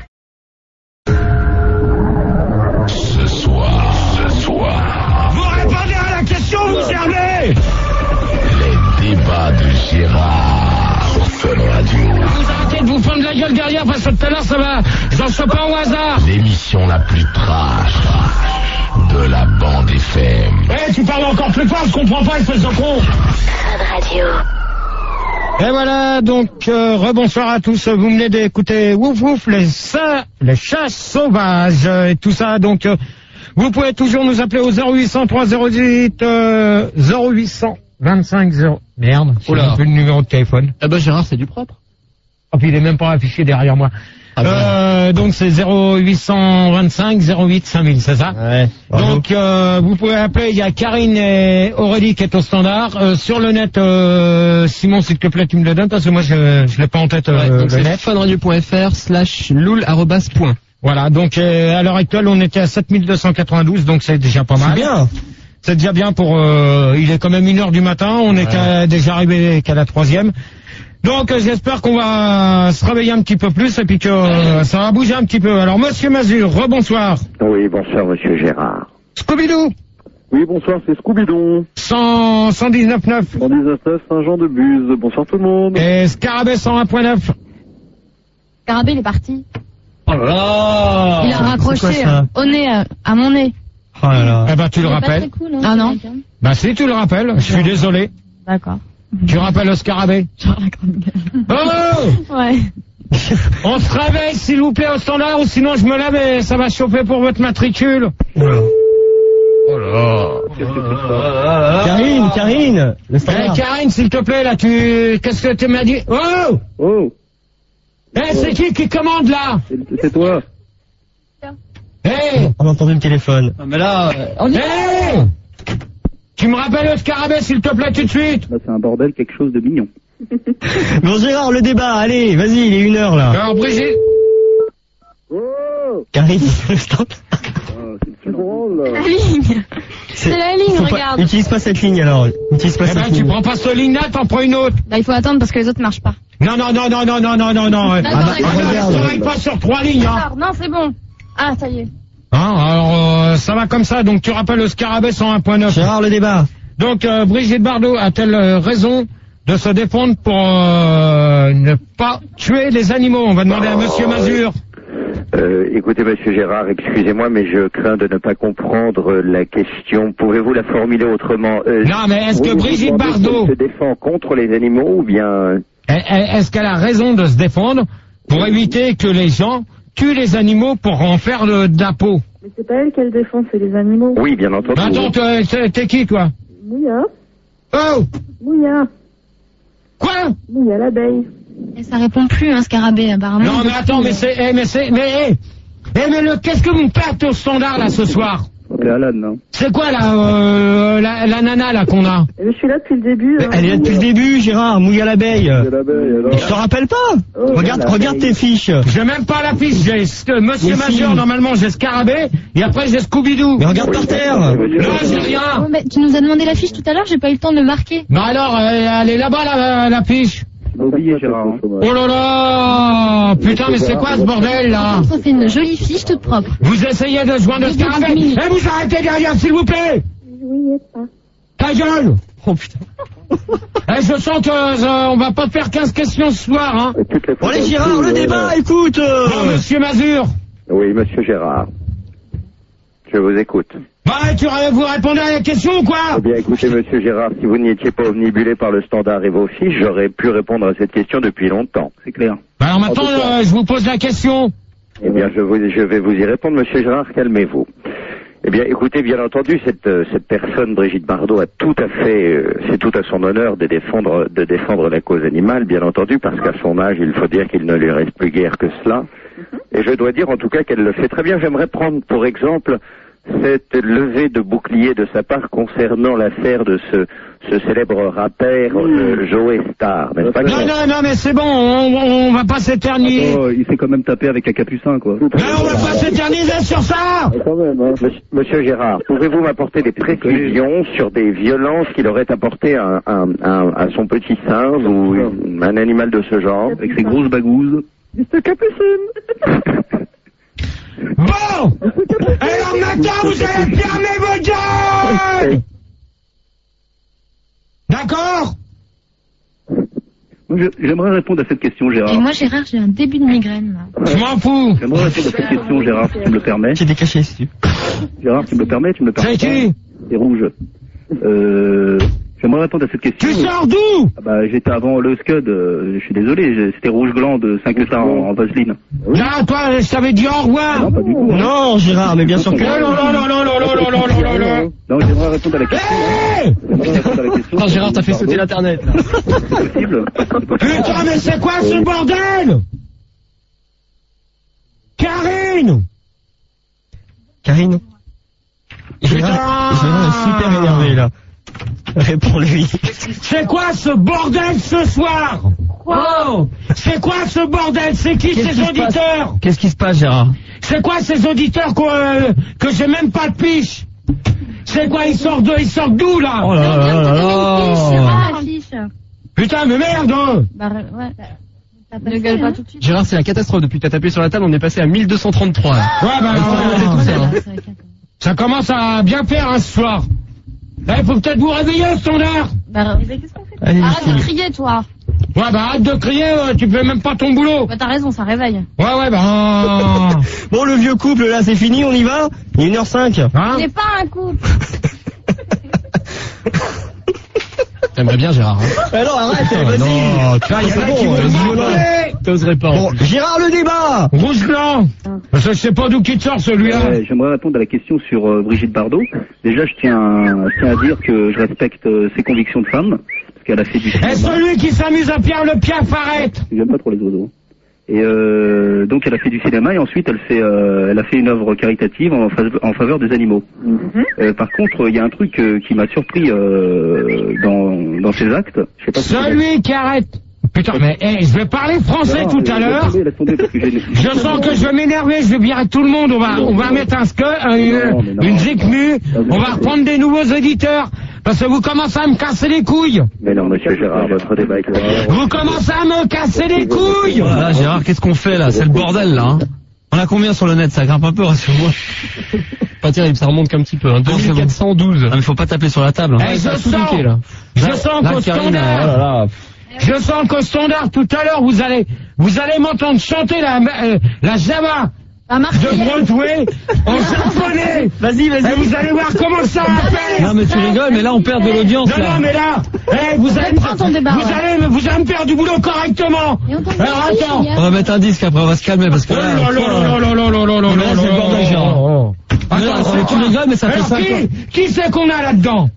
Ce soir. Vous répondez à la question, vous servez. Les débats de Gérard. Fun Radio. Vous arrêtez de vous prendre la gueule derrière parce que tout à l'heure ça va, j'en sais pas au hasard. L'émission la plus trash de la bande FM. Eh, tu parles encore plus fort, je comprends pas, espèce de con. Fun Radio. Et voilà, donc, rebonsoir à tous, vous venez d'écouter Wouf Wouf, les chats sauvages, et tout ça, donc, vous pouvez toujours nous appeler au 0800 308 0825 0. Merde, c'est plus le numéro de téléphone. Ah bah Gérard, c'est du propre. Oh, puis il est même pas affiché derrière moi. Donc c'est 0825 08 5000, c'est ça? Ouais. Donc vous pouvez appeler, il y a Karine et Aurélie qui est au standard. Sur le net, Simon, s'il te plaît, tu me le donnes parce que moi je l'ai pas en tête le net. funradio.fr/loul@. Voilà, donc à l'heure actuelle, on était à 7292, donc c'est déjà pas mal. C'est bien. C'est déjà bien pour... il est quand même 1h du matin, on est déjà arrivé qu'à la 3e. Donc j'espère qu'on va se réveiller un petit peu plus et puis que ça va bouger un petit peu. Alors Monsieur Mazur, rebonsoir. Oui, bonsoir Monsieur Gérard. Scooby-Doo. Oui, bonsoir, c'est Scooby-Doo. 119.9. 119.9, Saint-Jean-de-Buz. Bonsoir tout le monde. Et Scarabée 101.9. Scarabée, il est parti. Oh là là. Il a raccroché au nez, à mon nez. Oh là là. Eh ben tu le Il est pas rappelles. très cool, hein, non. Bah si, tu le rappelles, je suis désolé. D'accord. Tu rappelles le Scarabée. Oh. Ouais. On se réveille s'il vous plaît au standard ou sinon je me lève et ça va chauffer pour votre matricule. Oh là. Karine, le standard. Karine, s'il te plaît, là, qu'est-ce que tu m'as dit? Oh! Oh! C'est qui commande, là? C'est toi. Hey! On a entendu le téléphone. Mais là, Hey! Tu me rappelles le Scarabée, s'il te plaît, tout de suite? Bah, c'est un bordel, quelque chose de mignon. Bon Gérard, le débat, allez, vas-y, il est 1h là. Alors, Brigitte. Karine, le stop. C'est drôle. La ligne. C'est la ligne, Faut regarde. pas, utilise pas cette ligne alors. Utilise pas Eh cette ben, tu ligne. prends pas cette ligne-là, t'en prends une autre. Bah, il faut attendre parce que les autres marchent pas. Non. d'accord. Travaille pas sur 3 lignes, hein. Alors, non, c'est bon. Ah, ça y est. Hein, alors, ça va comme ça, donc tu rappelles le Scarabée 101.9. Gérard, le débat. Donc, Brigitte Bardot a-t-elle raison de se défendre pour ne pas tuer les animaux? On va demander à Monsieur Mazur. Écoutez, Monsieur Gérard, excusez-moi, mais je crains de ne pas comprendre la question. Pouvez-vous la formuler autrement? Non, mais est-ce que Brigitte Bardot se défend contre les animaux ou bien... Est-ce qu'elle a raison de se défendre pour éviter que les gens tuent les animaux pour en faire de la peau? Mais c'est pas elle qu'elle défend, c'est les animaux. Oui, bien entendu. Attends, t'es qui, toi? Mouya. Oh! Mouya. Quoi? Mouya l'abeille. Et ça répond plus, hein, Scarabée, apparemment. Non, mais attends, mais qu'est-ce que vous me perdez au standard, là, ce soir? C'est Alan, non? C'est quoi, là, la nana, là, qu'on a? Je suis là depuis le début. Elle est là depuis le début, Gérard, mouille à l'abeille. Je te rappelle pas? Regarde tes fiches. J'ai même pas la fiche, j'ai Monsieur Major, normalement j'ai Scarabée, et après j'ai Scooby-Doo. Mais regarde par terre. Non, j'ai rien. Oh, mais tu nous as demandé la fiche tout à l'heure, j'ai pas eu le temps de le marquer. Bah alors, elle est là-bas, la fiche. J'ai oublié, Gérard. Hein. Oh là là! Putain, mais c'est quoi ce bordel, là? Ça fait une jolie fiche toute propre. Vous essayez de joindre le Scarabée. Eh, vous arrêtez derrière, s'il vous plaît! Oui, pas. Ta gueule! Oh putain. Eh, je sens que on va pas faire 15 questions ce soir, hein. Bon allez Gérard, le débat, écoute. Bon, Monsieur Mazur. Oui, Monsieur Gérard. Je vous écoute. Bah, vous répondez à la question ou quoi? Eh bien, écoutez, Monsieur Gérard, si vous n'étiez pas omnibulé par le standard et vos fiches, j'aurais pu répondre à cette question depuis longtemps. C'est clair. Bah alors maintenant, je vous pose la question. Eh bien, je vais vous y répondre, Monsieur Gérard, calmez-vous. Eh bien, écoutez, bien entendu, cette personne, Brigitte Bardot, a tout à fait, c'est tout à son honneur de défendre la cause animale, bien entendu, parce qu'à son âge, il faut dire qu'il ne lui reste plus guère que cela. Et je dois dire en tout cas qu'elle le fait très bien. J'aimerais prendre pour exemple cette levée de bouclier de sa part concernant l'affaire de ce célèbre rappeur Joey Star, n'est-ce pas? Non, mais c'est bon, on va pas s'éterniser. Oh, il s'est quand même tapé avec un capucin, quoi. Mais on va pas s'éterniser sur ça. Quand même, hein. Monsieur Gérard, pouvez-vous m'apporter des précisions sur des violences qu'il aurait apportées à son petit singe ou un animal de ce genre? Avec ses grosses bagouses. Mr. Capucine. Bon. Alors maintenant, vous allez fermer vos gueules. D'accord? J'aimerais répondre à cette question, Gérard. Et moi, Gérard, j'ai un début de migraine, là. Je m'en fous. J'aimerais répondre à cette question, Gérard, si tu me le permets. J'ai décaché ici. Gérard, tu me le permets, C'est qui? C'est rouge. J'aimerais répondre à cette question. Tu sors d'où? Bah, j'étais avant le Scud, je suis désolé, c'était rouge gland de 5 stars en vaseline. Là, toi, je t'avais dit au revoir. Non, pas du tout. Non, Gérard, mais bien sûr que Non. Non, j'aimerais répondre à la question. Non, Gérard, t'as fait sauter l'internet. C'est possible. Putain, mais c'est quoi ce bordel? Karine. Gérard est super énervé, là. Réponds-lui. C'est quoi ce bordel ce soir? Oh, c'est quoi ce bordel? C'est qui ces auditeurs? Qu'est-ce qui se passe, Gérard? C'est quoi ces auditeurs que j'ai même pas de piche? C'est quoi, ils sortent d'où là? Oh là là. Putain, mais merde! Bah, ouais. Ne gueule pas tout de suite. Gérard, c'est la catastrophe. Depuis que t'as tapé sur la table, on est passé à 1233. Ouais, ça commence à bien faire ce soir. Là, il faut peut-être vous réveiller au standard. Bah, qu'est-ce qu'on fait? Arrête de crier, toi. Ouais, bah arrête de crier, tu fais même pas ton boulot. Bah, t'as raison, ça réveille. Ouais, bah... Bon, le vieux couple, là, c'est fini, on y va? Il est 1h05. Hein? C'est pas un couple. T'aimerais bien, Gérard. Alors, arrête, vas-y. Non, tu vois, il y en a qui vont m'appeler. T'oserais pas. Bon, Gérard, le débat. Rouge blanc. Parce que je sais pas d'où qui te sort celui-là. J'aimerais répondre à la question sur Brigitte Bardot. Déjà, je tiens à dire que je respecte ses convictions de femme, parce qu'elle a fait du cinéma. Et celui qui s'amuse à Pierre le Piaf, arrête. J'aime pas trop les oiseaux. Et donc elle a fait du cinéma et ensuite elle a fait une œuvre caritative en faveur des animaux. Par contre, il y a un truc qui m'a surpris dans ses actes. Je sais pas si celui qui arrête. Putain, mais je vais parler français tout à l'heure. Je sens que je vais m'énerver, je vais virer tout le monde. On va mettre une zikmu. On va reprendre des nouveaux éditeurs. Parce que vous commencez à me casser les couilles. Mais non, monsieur Gérard, votre débat est clair. Vous commencez à me casser les couilles. Voilà, Gérard, qu'est-ce qu'on fait là? C'est le bordel là. Hein. On a combien sur le net? Ça grimpe un peu, rassure-moi. Pas terrible, ça remonte qu'un petit peu. Hein. 2412. Ah, mais faut pas taper sur la table. Hein. Je sens qu'au standard. Je sens qu'au standard tout à l'heure vous allez m'entendre chanter la Java de Broadway en japonais. Vas-y. Et vous allez voir comment ça va faire. Non mais tu rigoles, mais là on perd de l'audience. Non mais là, vous allez me faire du boulot correctement. Alors attends. On va mettre un disque après, on va se calmer parce que là. C'est le bordel, Gérard. Attends, tu rigoles, mais ça fait 5 ans. Qui c'est qu'on a là-dedans?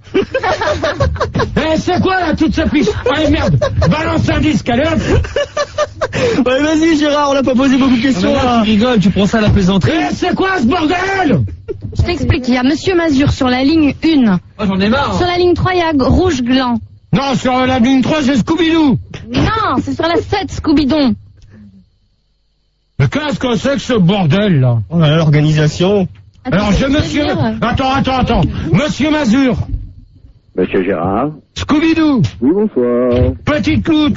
C'est quoi là toute cette fiche? Ouais merde, balance un disque, allez hop. Ouais vas-y Gérard, on n'a pas posé beaucoup de questions là. Tu rigoles, tu prends ça à la plaisanterie. C'est quoi ce bordel? Je t'explique, il y a Monsieur Mazur sur la ligne 1. Oh, j'en ai marre. Sur la ligne 3, il y a Rouge Gland. Non, sur la ligne 3, c'est Scooby-Doo. Non, c'est sur la 7, Scooby-Don. Mais qu'est-ce que c'est que ce bordel là? Oh là là, l'organisation. Alors monsieur... Attends. Monsieur Mazur. Monsieur Gérard. Scooby-Doo. Oui, bonsoir. Petite loutre.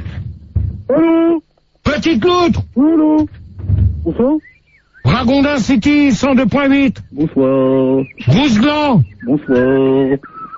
Allô? Petite loutre. Allô? Bonsoir. Ragondin City 102.8. Bonsoir. Rouge Gland. Bonsoir.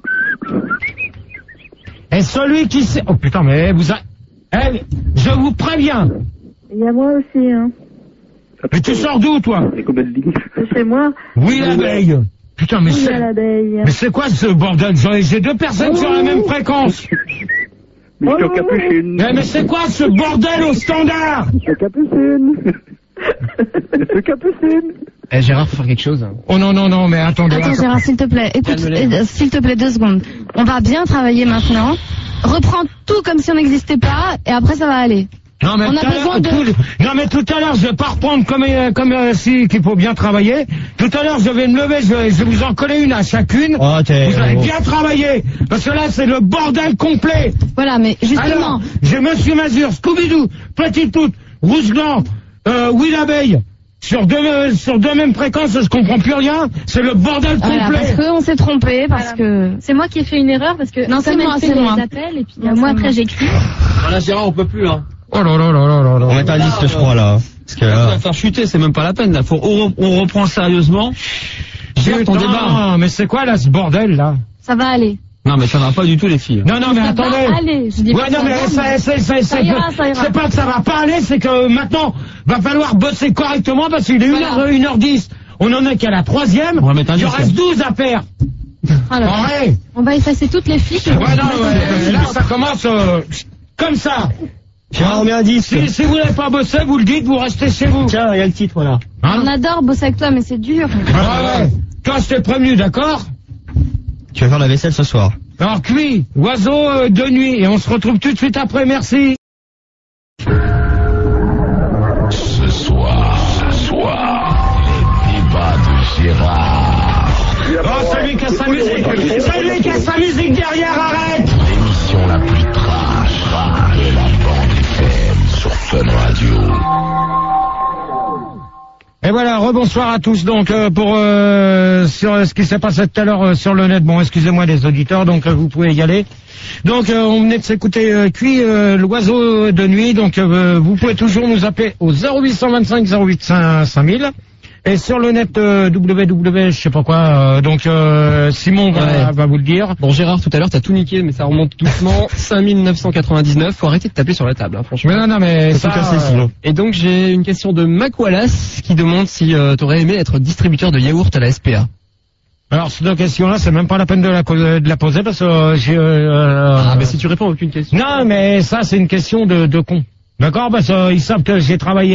Et celui qui sait... Oh putain, mais vous... je vous préviens. Il y a moi aussi, hein. Mais tu sors d'où, toi? C'est chez moi. Oui, l'abeille. Putain, mais Oui, l'abeille. Mais c'est quoi ce bordel? J'ai deux personnes sur la même fréquence. Mister Capucine. Mais c'est quoi ce bordel au standard? Mister Capucine. Mister Capucine. Gérard, faut faire quelque chose. Oh non, mais attendez. Attends Gérard, s'il te plaît, écoute, s'il te plaît 2 secondes. On va bien travailler maintenant. Reprends tout comme si on n'existait pas, et après ça va aller. Non mais, non mais tout à l'heure je vais pas reprendre comme si qu'il faut bien travailler. Tout à l'heure je vais me lever, je vais vous en coller une à chacune. Oh, vous allez bien travailler parce que là c'est le bordel complet. Voilà, mais justement. Alors, j'ai Monsieur Mazur, Scooby-Doo, Petite Toute, Rouge Blanc, Oui l'abeille. Sur deux mêmes fréquences, je comprends plus rien. C'est le bordel complet. Voilà, parce qu'on s'est trompé, parce que c'est moi qui ai fait une erreur parce que non, c'est moi. Appels, et puis moi après j'écris. Voilà, Gérard, on peut plus hein. Oh là là là là là là. On met un liste, je crois là. Parce que là, faire chuter, c'est même pas la peine là. On reprend sérieusement. Gère ton débat. Non, mais c'est quoi là ce bordel là? Ça va aller. Non mais ça va pas du tout les filles. Non mais attendez. Allez, je dis ouais non mais ça ira. C'est pas que ça va pas aller, c'est que maintenant va falloir bosser correctement parce qu'il est 1h10. On en est qu'à la 3e. Il en reste 12 à faire. Alors, on va effacer toutes les fiches. Ouais non là ça commence comme ça. Gérard, on met un 10. Si vous n'avez pas bossé, vous le dites, vous restez chez vous. Tiens, il y a le titre là. On adore bosser avec toi mais c'est dur. Ouais. Toi je t'ai prévenu, d'accord? Tu vas faire la vaisselle ce soir. Alors cuit, oiseau de nuit, et on se retrouve tout de suite après, merci. Ce soir, les débats de Gérard. Oh, celui qui a sa musique derrière, arrête. L'émission la plus trash de la bande FM sur Fun Radio. Et voilà, rebonsoir à tous. Donc pour sur ce qui s'est passé tout à l'heure sur le net. Bon, excusez-moi les auditeurs, donc vous pouvez y aller. Donc on venait de s'écouter Cuit, l'oiseau de nuit. Donc vous pouvez toujours nous appeler au 0825 08 5000. Et sur le net www, je sais pas quoi, donc Simon va vous le dire. Bon Gérard, tout à l'heure t'as tout niqué, mais ça remonte doucement. 5999, faut arrêter de taper sur la table, hein, franchement. Mais non, mais ça... Et donc j'ai une question de Mac Wallace qui demande si t'aurais aimé être distributeur de yaourt à la SPA. Alors cette question-là, c'est même pas la peine de la poser parce que j'ai... Ah mais si tu réponds à aucune question. Non, mais ça c'est une question de con. D'accord, parce qu'ils savent que j'ai travaillé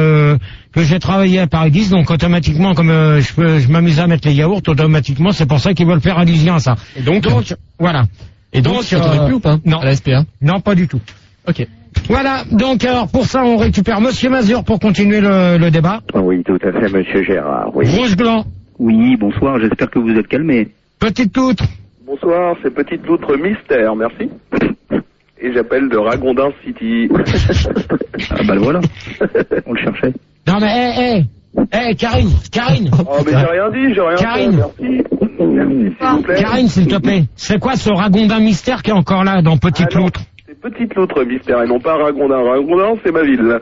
à Paris 10, donc automatiquement, comme je m'amuse à mettre les yaourts, automatiquement, c'est pour ça qu'ils veulent faire allusion à ça. Et donc voilà. Et donc ça t'aurait plu ou pas? Non. À la SPA? Non, pas du tout. Ok. Voilà, donc alors pour ça, on récupère Monsieur Mazur pour continuer le débat. Oui, tout à fait, Monsieur Gérard. Oui. Rouge Blanc. Oui, bonsoir, j'espère que vous êtes calmé. Petite Loutre. Bonsoir, c'est Petite Loutre Mystère, merci. Et j'appelle de Ragondin City. Ah bah voilà, on le cherchait. Non mais, Karine. Oh mais j'ai rien dit, Karine. Fait, merci. Merci, s'il vous plaît. Karine, s'il te plaît, c'est quoi ce Ragondin Mystère qui est encore là dans Petite Loutre? C'est Petite Loutre Mystère et non pas Ragondin. Ragondin, c'est ma ville.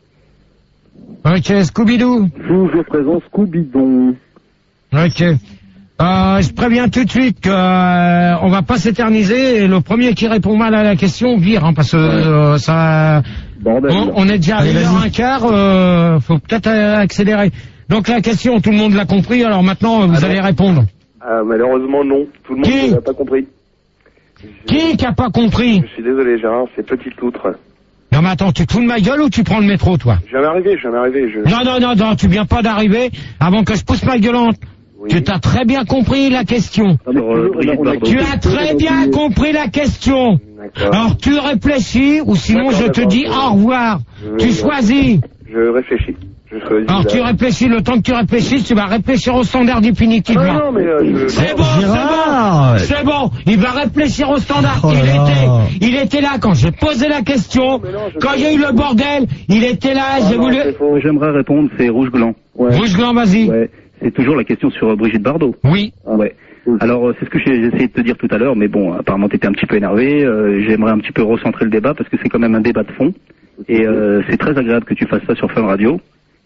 Ok, Scooby-Doo. Toujours présent, Scooby-Doo. Ok. Je préviens tout de suite que on va pas s'éterniser et le premier qui répond mal à la question vire, hein, parce que ça... Bordel. On est déjà à 1h15, faut peut-être accélérer. Donc la question, tout le monde l'a compris, alors maintenant vous allez répondre. Malheureusement non, tout le monde n'a pas compris. Qui a pas compris? Je suis désolé Gérard, c'est Petite Loutre. Non mais attends, tu te fous de ma gueule ou tu prends le métro toi? Je viens d'arriver. Non, tu viens pas d'arriver avant que je pousse ma gueulante. Oui. Tu t'as très bien compris la question. Tu as très bien compris la question. Alors tu réfléchis ou sinon je te dis au revoir. Tu choisis. Je réfléchis. Alors tu réfléchis, le temps que tu réfléchisses, tu vas réfléchir au standard définitivement. Non, mais c'est bon. Il va réfléchir au standard. Il était là quand j'ai posé la question. Quand il y a eu le bordel, il était là. J'ai voulu. J'aimerais répondre, c'est Rouge Blanc. Rouge Blanc, vas-y. Ouais. C'est toujours la question sur Brigitte Bardot. Oui. Ouais. Alors c'est ce que j'ai essayé de te dire tout à l'heure, mais bon, apparemment t'étais un petit peu énervé. J'aimerais un petit peu recentrer le débat parce que c'est quand même un débat de fond et c'est très agréable que tu fasses ça sur Fun Radio.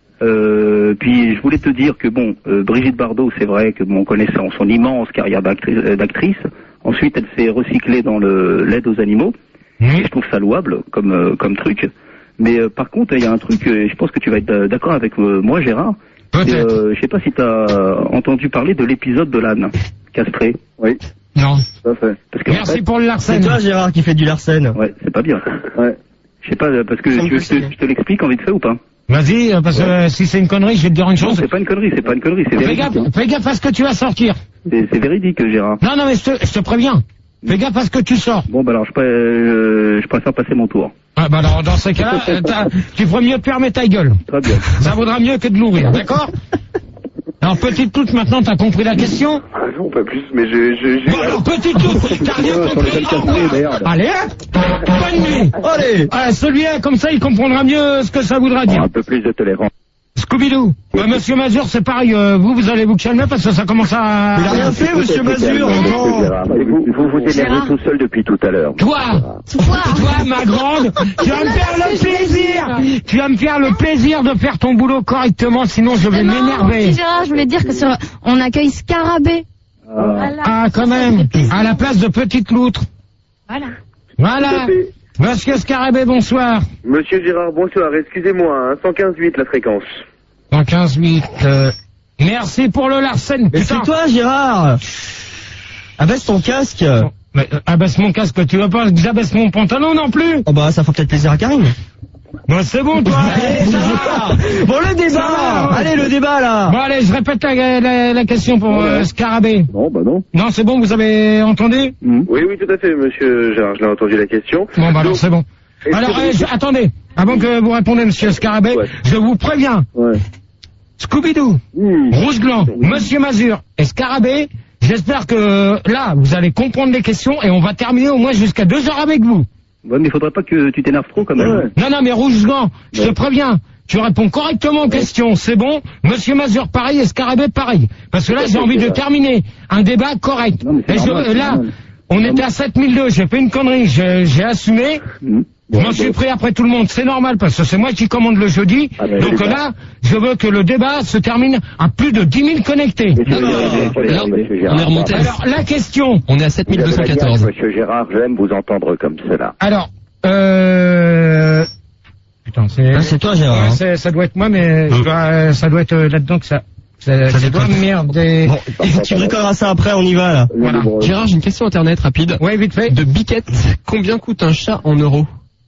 Puis je voulais te dire que bon, Brigitte Bardot, c'est vrai que bon, connaissant son immense carrière d'actrice, ensuite elle s'est recyclée dans l'aide aux animaux. Et je trouve ça louable comme truc. Mais par contre, il y a un truc, je pense que tu vas être d'accord avec moi, Gérard. Je sais pas si tu as entendu parler de l'épisode de l'âne castré. Oui. Non. Tout à fait. Parce que merci pour le Larsen. C'est toi Gérard qui fait du Larsen. Ouais, c'est pas bien. Ouais. Je sais pas, parce que je te l'explique en vite fait ou pas? Vas-y, parce que si c'est une connerie, je vais te dire une chose. Non, c'est pas une connerie, c'est véridique. Fais gaffe à ce que tu vas sortir. C'est véridique, Gérard. Non, mais je te préviens. Fais gaffe à ce que tu sors. Bon, bah alors je préfère passer mon tour. Ah bah alors dans ces cas-là, tu ferais mieux de fermer ta gueule. Très bien. Ça vaudra mieux que de l'ouvrir, d'accord? Alors petite toute, maintenant t'as compris la question? Ah non, pas plus, mais j'ai... Bon alors petite toute, t'as rien compris? Allez, bonne nuit. Allez, celui-là, comme ça, il comprendra mieux ce que ça voudra dire. Un peu plus de tolérance. Scooby-Doo. Monsieur Mazur, c'est pareil, vous allez vous calmer parce que ça commence à... Il a rien fait, monsieur Mazur. Vous énervez tout seul depuis tout à l'heure. Toi, ma grande, tu vas me faire le plaisir. Tu vas me faire le plaisir de faire ton boulot correctement, sinon je vais m'énerver. Gérard, je voulais dire que on accueille Scarabée. Voilà. Ah, quand même. À la place de Petite Loutre. Voilà. Monsieur Scarabée, bonsoir. Monsieur Gérard, bonsoir. Excusez-moi, 115.8 la fréquence. 115.8. Merci pour le Larsen. Mais c'est toi, Gérard. Abaisse ton casque. Mais, abaisse mon casque, tu veux pas que j'abaisse mon pantalon non plus? Oh bah ça fera peut-être plaisir à Karine. Bon, c'est bon, toi. Allez, ça va. Bon, le débat. Allez, le débat, là. Bon, allez, je répète la question pour Scarabée. Non, bah non. Non, c'est bon, vous avez entendu? Oui, tout à fait, monsieur Gérard, je l'ai entendu la question. Bon, bah alors, c'est bon. Alors, attendez, avant que vous répondez, monsieur Scarabée, je vous préviens. Scooby-Doo, Rouge Gland, monsieur Mazur et Scarabée, j'espère que là, vous allez comprendre les questions et on va terminer au moins jusqu'à 2 heures avec vous. Ouais, mais faudrait pas que tu t'énerves trop quand même. Non, mais Rouge Gland, je te préviens. Tu réponds correctement aux questions, c'est bon. Monsieur Mazur, pareil, et Scarabée, pareil. Parce que là, j'ai envie de terminer un débat correct. Et là, on était à 7002, j'ai fait une connerie, j'ai assumé. Je m'en suis pris après tout le monde, c'est normal, parce que c'est moi qui commande le jeudi. Donc là, je veux que le débat se termine à plus de 10 000 connectés. On est remonté. Alors, la question. On est à 7214. Monsieur Gérard, j'aime vous entendre comme cela. Alors, putain, c'est toi, Gérard. Ouais, ça doit être moi, mais ça doit être là-dedans que ça doit merder. Bon, tu bricoleras ça après, on y va, là. Voilà. Gérard, j'ai une question internet rapide. Ouais, vite fait. De Biquette, combien coûte un chat en euros?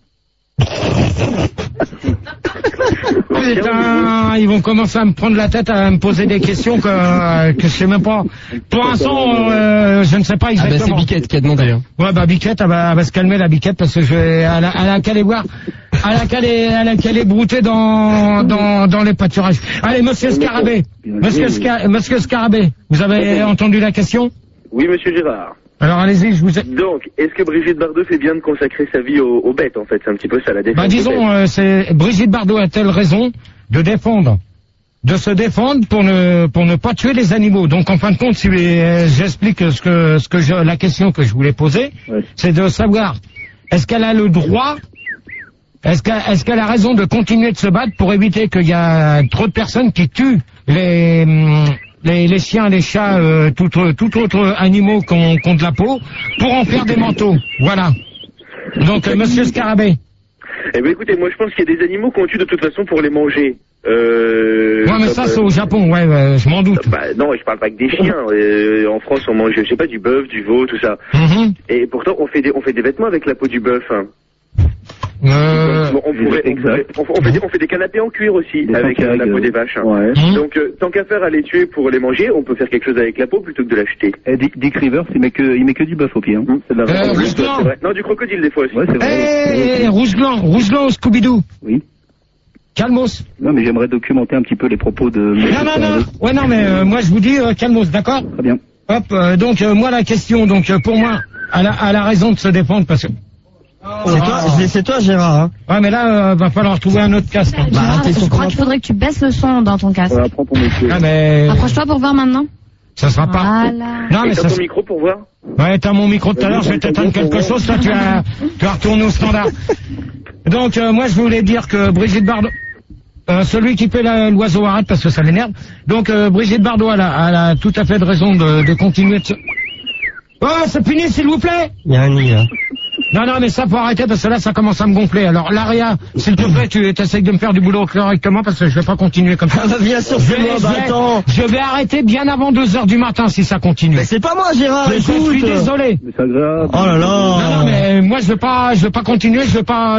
Putain, ils vont commencer à me prendre la tête, à me poser des questions que je sais même pas. Pour l'instant, je ne sais pas exactement. Ah bah c'est Biquette qui a demandé. Hein. Ouais, bah Biquette, elle va se calmer la Biquette parce que elle a qu'à aller voir, elle a qu'à aller brouter dans les pâturages. Allez, monsieur Scarabée, monsieur Scarabée, vous avez entendu la question? Oui, monsieur Gérard. Alors allez-y, je vous ai... Donc, est-ce que Brigitte Bardot fait bien de consacrer sa vie aux bêtes, en fait? C'est un petit peu ça, la défense. Bah disons, Brigitte Bardot a-t-elle raison de se défendre pour ne pas tuer les animaux. Donc en fin de compte, si j'explique la question que je voulais poser, c'est de savoir, est-ce qu'elle a le droit, est-ce qu'elle a raison de continuer de se battre pour éviter qu'il y a trop de personnes qui tuent les chiens, les chats, tout autre animaux qui ont de la peau, pour en faire des manteaux. Voilà. Donc, monsieur Scarabée. Eh bien, écoutez, moi, je pense qu'il y a des animaux qu'on tue de toute façon pour les manger. Ouais, mais ça, c'est au Japon, je m'en doute. Bah, non, je parle pas que des chiens. En France, on mange, je sais pas, du bœuf, du veau, tout ça. Et pourtant, on fait des vêtements avec la peau du bœuf, hein. On fait des canapés en cuir aussi, avec la peau des vaches. Donc, tant qu'à faire à les tuer pour les manger, on peut faire quelque chose avec la peau plutôt que de l'acheter. Dick Rivers, il met que du bœuf au pied. Hein. C'est de la vraie Rouge Blanc. Non, du crocodile des fois aussi. Ouais, c'est vrai. Rouge Blanc, Scooby-Doo. Oui. Calmos. Non, mais j'aimerais documenter un petit peu les propos de... Non. Ouais, non, mais moi, je vous dis calmos, d'accord? Très bien. Hop, donc, moi, la question, donc, pour moi, elle a raison de se défendre parce que... C'est toi, Gérard. Hein. Ouais, mais là, va falloir trouver un autre casque. Hein. Gérard, je crois qu'il faudrait que tu baisses le son dans ton casque. Ouais, prends ton micro. Ah, mais... Approche-toi pour voir maintenant. Ça sera pas... Voilà. Non, mais t'as ton micro pour voir? Ouais, t'as mon micro tout à l'heure, je vais t'éteindre quelque chose, là, tu vas retourner au standard. Donc, moi, je voulais dire que Brigitte Bardot... celui qui fait l'oiseau arrête parce que ça l'énerve. Donc, Brigitte Bardot, elle a tout à fait de raison de continuer de se... Oh, c'est fini, s'il vous plaît! Il y a un nid, là. Non, mais ça faut arrêter parce que là ça commence à me gonfler. Alors Laria, s'il te plaît, tu essayes de me faire du boulot correctement parce que je vais pas continuer comme ça. Bien sûr, attends. Je vais arrêter bien avant 2 heures du matin si ça continue. Mais c'est pas moi, Gérard, je suis désolé. Mais c'est agréable. Oh là là. Non, mais moi je veux pas continuer, je veux pas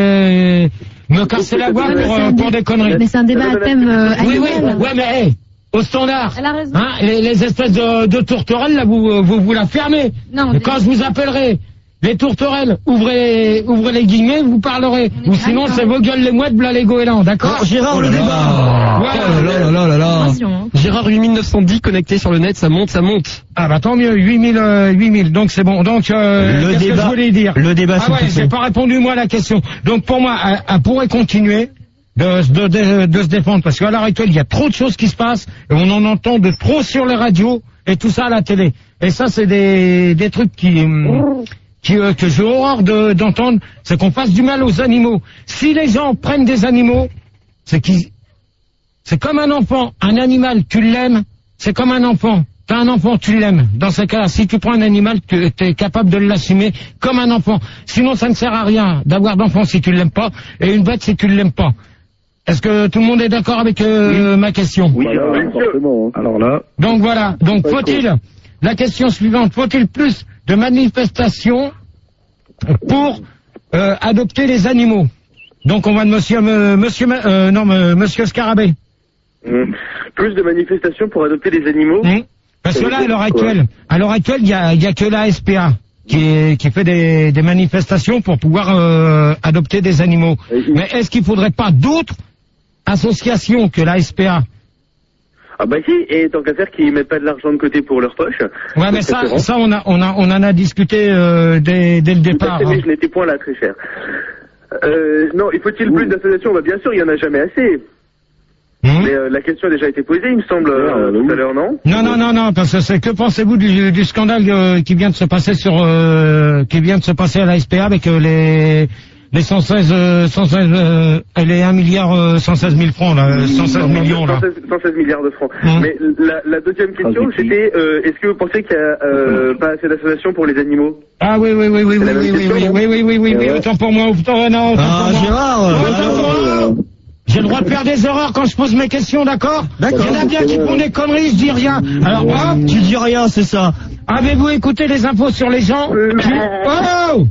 me casser la voix pour des conneries. Mais c'est un débat à thème animal. Oui, mais au standard. Elle a raison. Hein, les espèces de tourterelles, là, vous la fermez. Non. Quand je vous appellerai les tourterelles, ouvrez les guillemets, vous parlerez. Ou sinon, c'est vos gueules les mouettes, bla les goélands, d'accord? Gérard, le débat. Voilà. Gérard 8910 connecté sur le net, ça monte. Ah bah tant mieux, 8000, donc c'est bon. Donc le débat, que je voulais dire. Le débat, ah ouais, j'ai pas répondu moi à la question. Donc pour moi, elle pourrait continuer de se défendre, parce qu'à l'heure actuelle, il y a trop de choses qui se passent, et on en entend de trop sur les radios, et tout ça à la télé. Et ça, c'est des trucs que j'ai horreur d'entendre, c'est qu'on fasse du mal aux animaux. Si les gens prennent des animaux, c'est comme un enfant. Un animal, tu l'aimes, c'est comme un enfant. T'as un enfant, tu l'aimes. Dans ce cas-là, si tu prends un animal, tu es capable de l'assumer comme un enfant. Sinon, ça ne sert à rien d'avoir d'enfant si tu l'aimes pas, et une bête si tu l'aimes pas. Est-ce que tout le monde est d'accord avec ma question? Oui, forcément. Alors là. Donc voilà. Donc la question suivante, faut-il plus de manifestations pour adopter les animaux? Donc on va de monsieur Scarabée. Plus de manifestations pour adopter les animaux. Parce que là, à l'heure actuelle, il y a que la SPA qui fait des manifestations pour pouvoir adopter des animaux. Mais est-ce qu'il faudrait pas d'autres associations que la SPA? Ah bah si, et tant qu'à faire qu'ils mettent pas de l'argent de côté pour leur poche. Ouais, mais ça on en a discuté dès le départ. Mais je n'étais point là, très cher. Non, il faut-il plus d'associations? Bah bien sûr, il y en a jamais assez. Mais la question a déjà été posée, il me semble, tout à l'heure, non? Non, parce que c'est que pensez-vous du scandale qui vient de se passer à la SPA avec les 116 les 1 milliard 116 000 francs là, 116 millions là. 116 milliards de francs. Mais la deuxième question, c'était est-ce que vous pensez qu'il y a pas assez d'associations pour les animaux? Ah oui, autant pour moi, non. Gérard, j'ai le droit de faire des erreurs quand je pose mes questions, d'accord? Il y en a bien qui font des conneries, je dis rien. Alors moi, tu dis rien, c'est ça. Avez-vous écouté les infos sur les gens? Oh!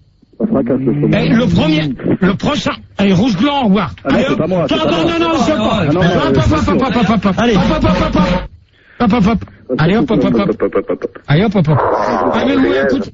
Le prochain, allez, rouge blanc, au revoir. Allez, hop. Non, allez, allez, hop. Allez, hop. Avez-vous écouté?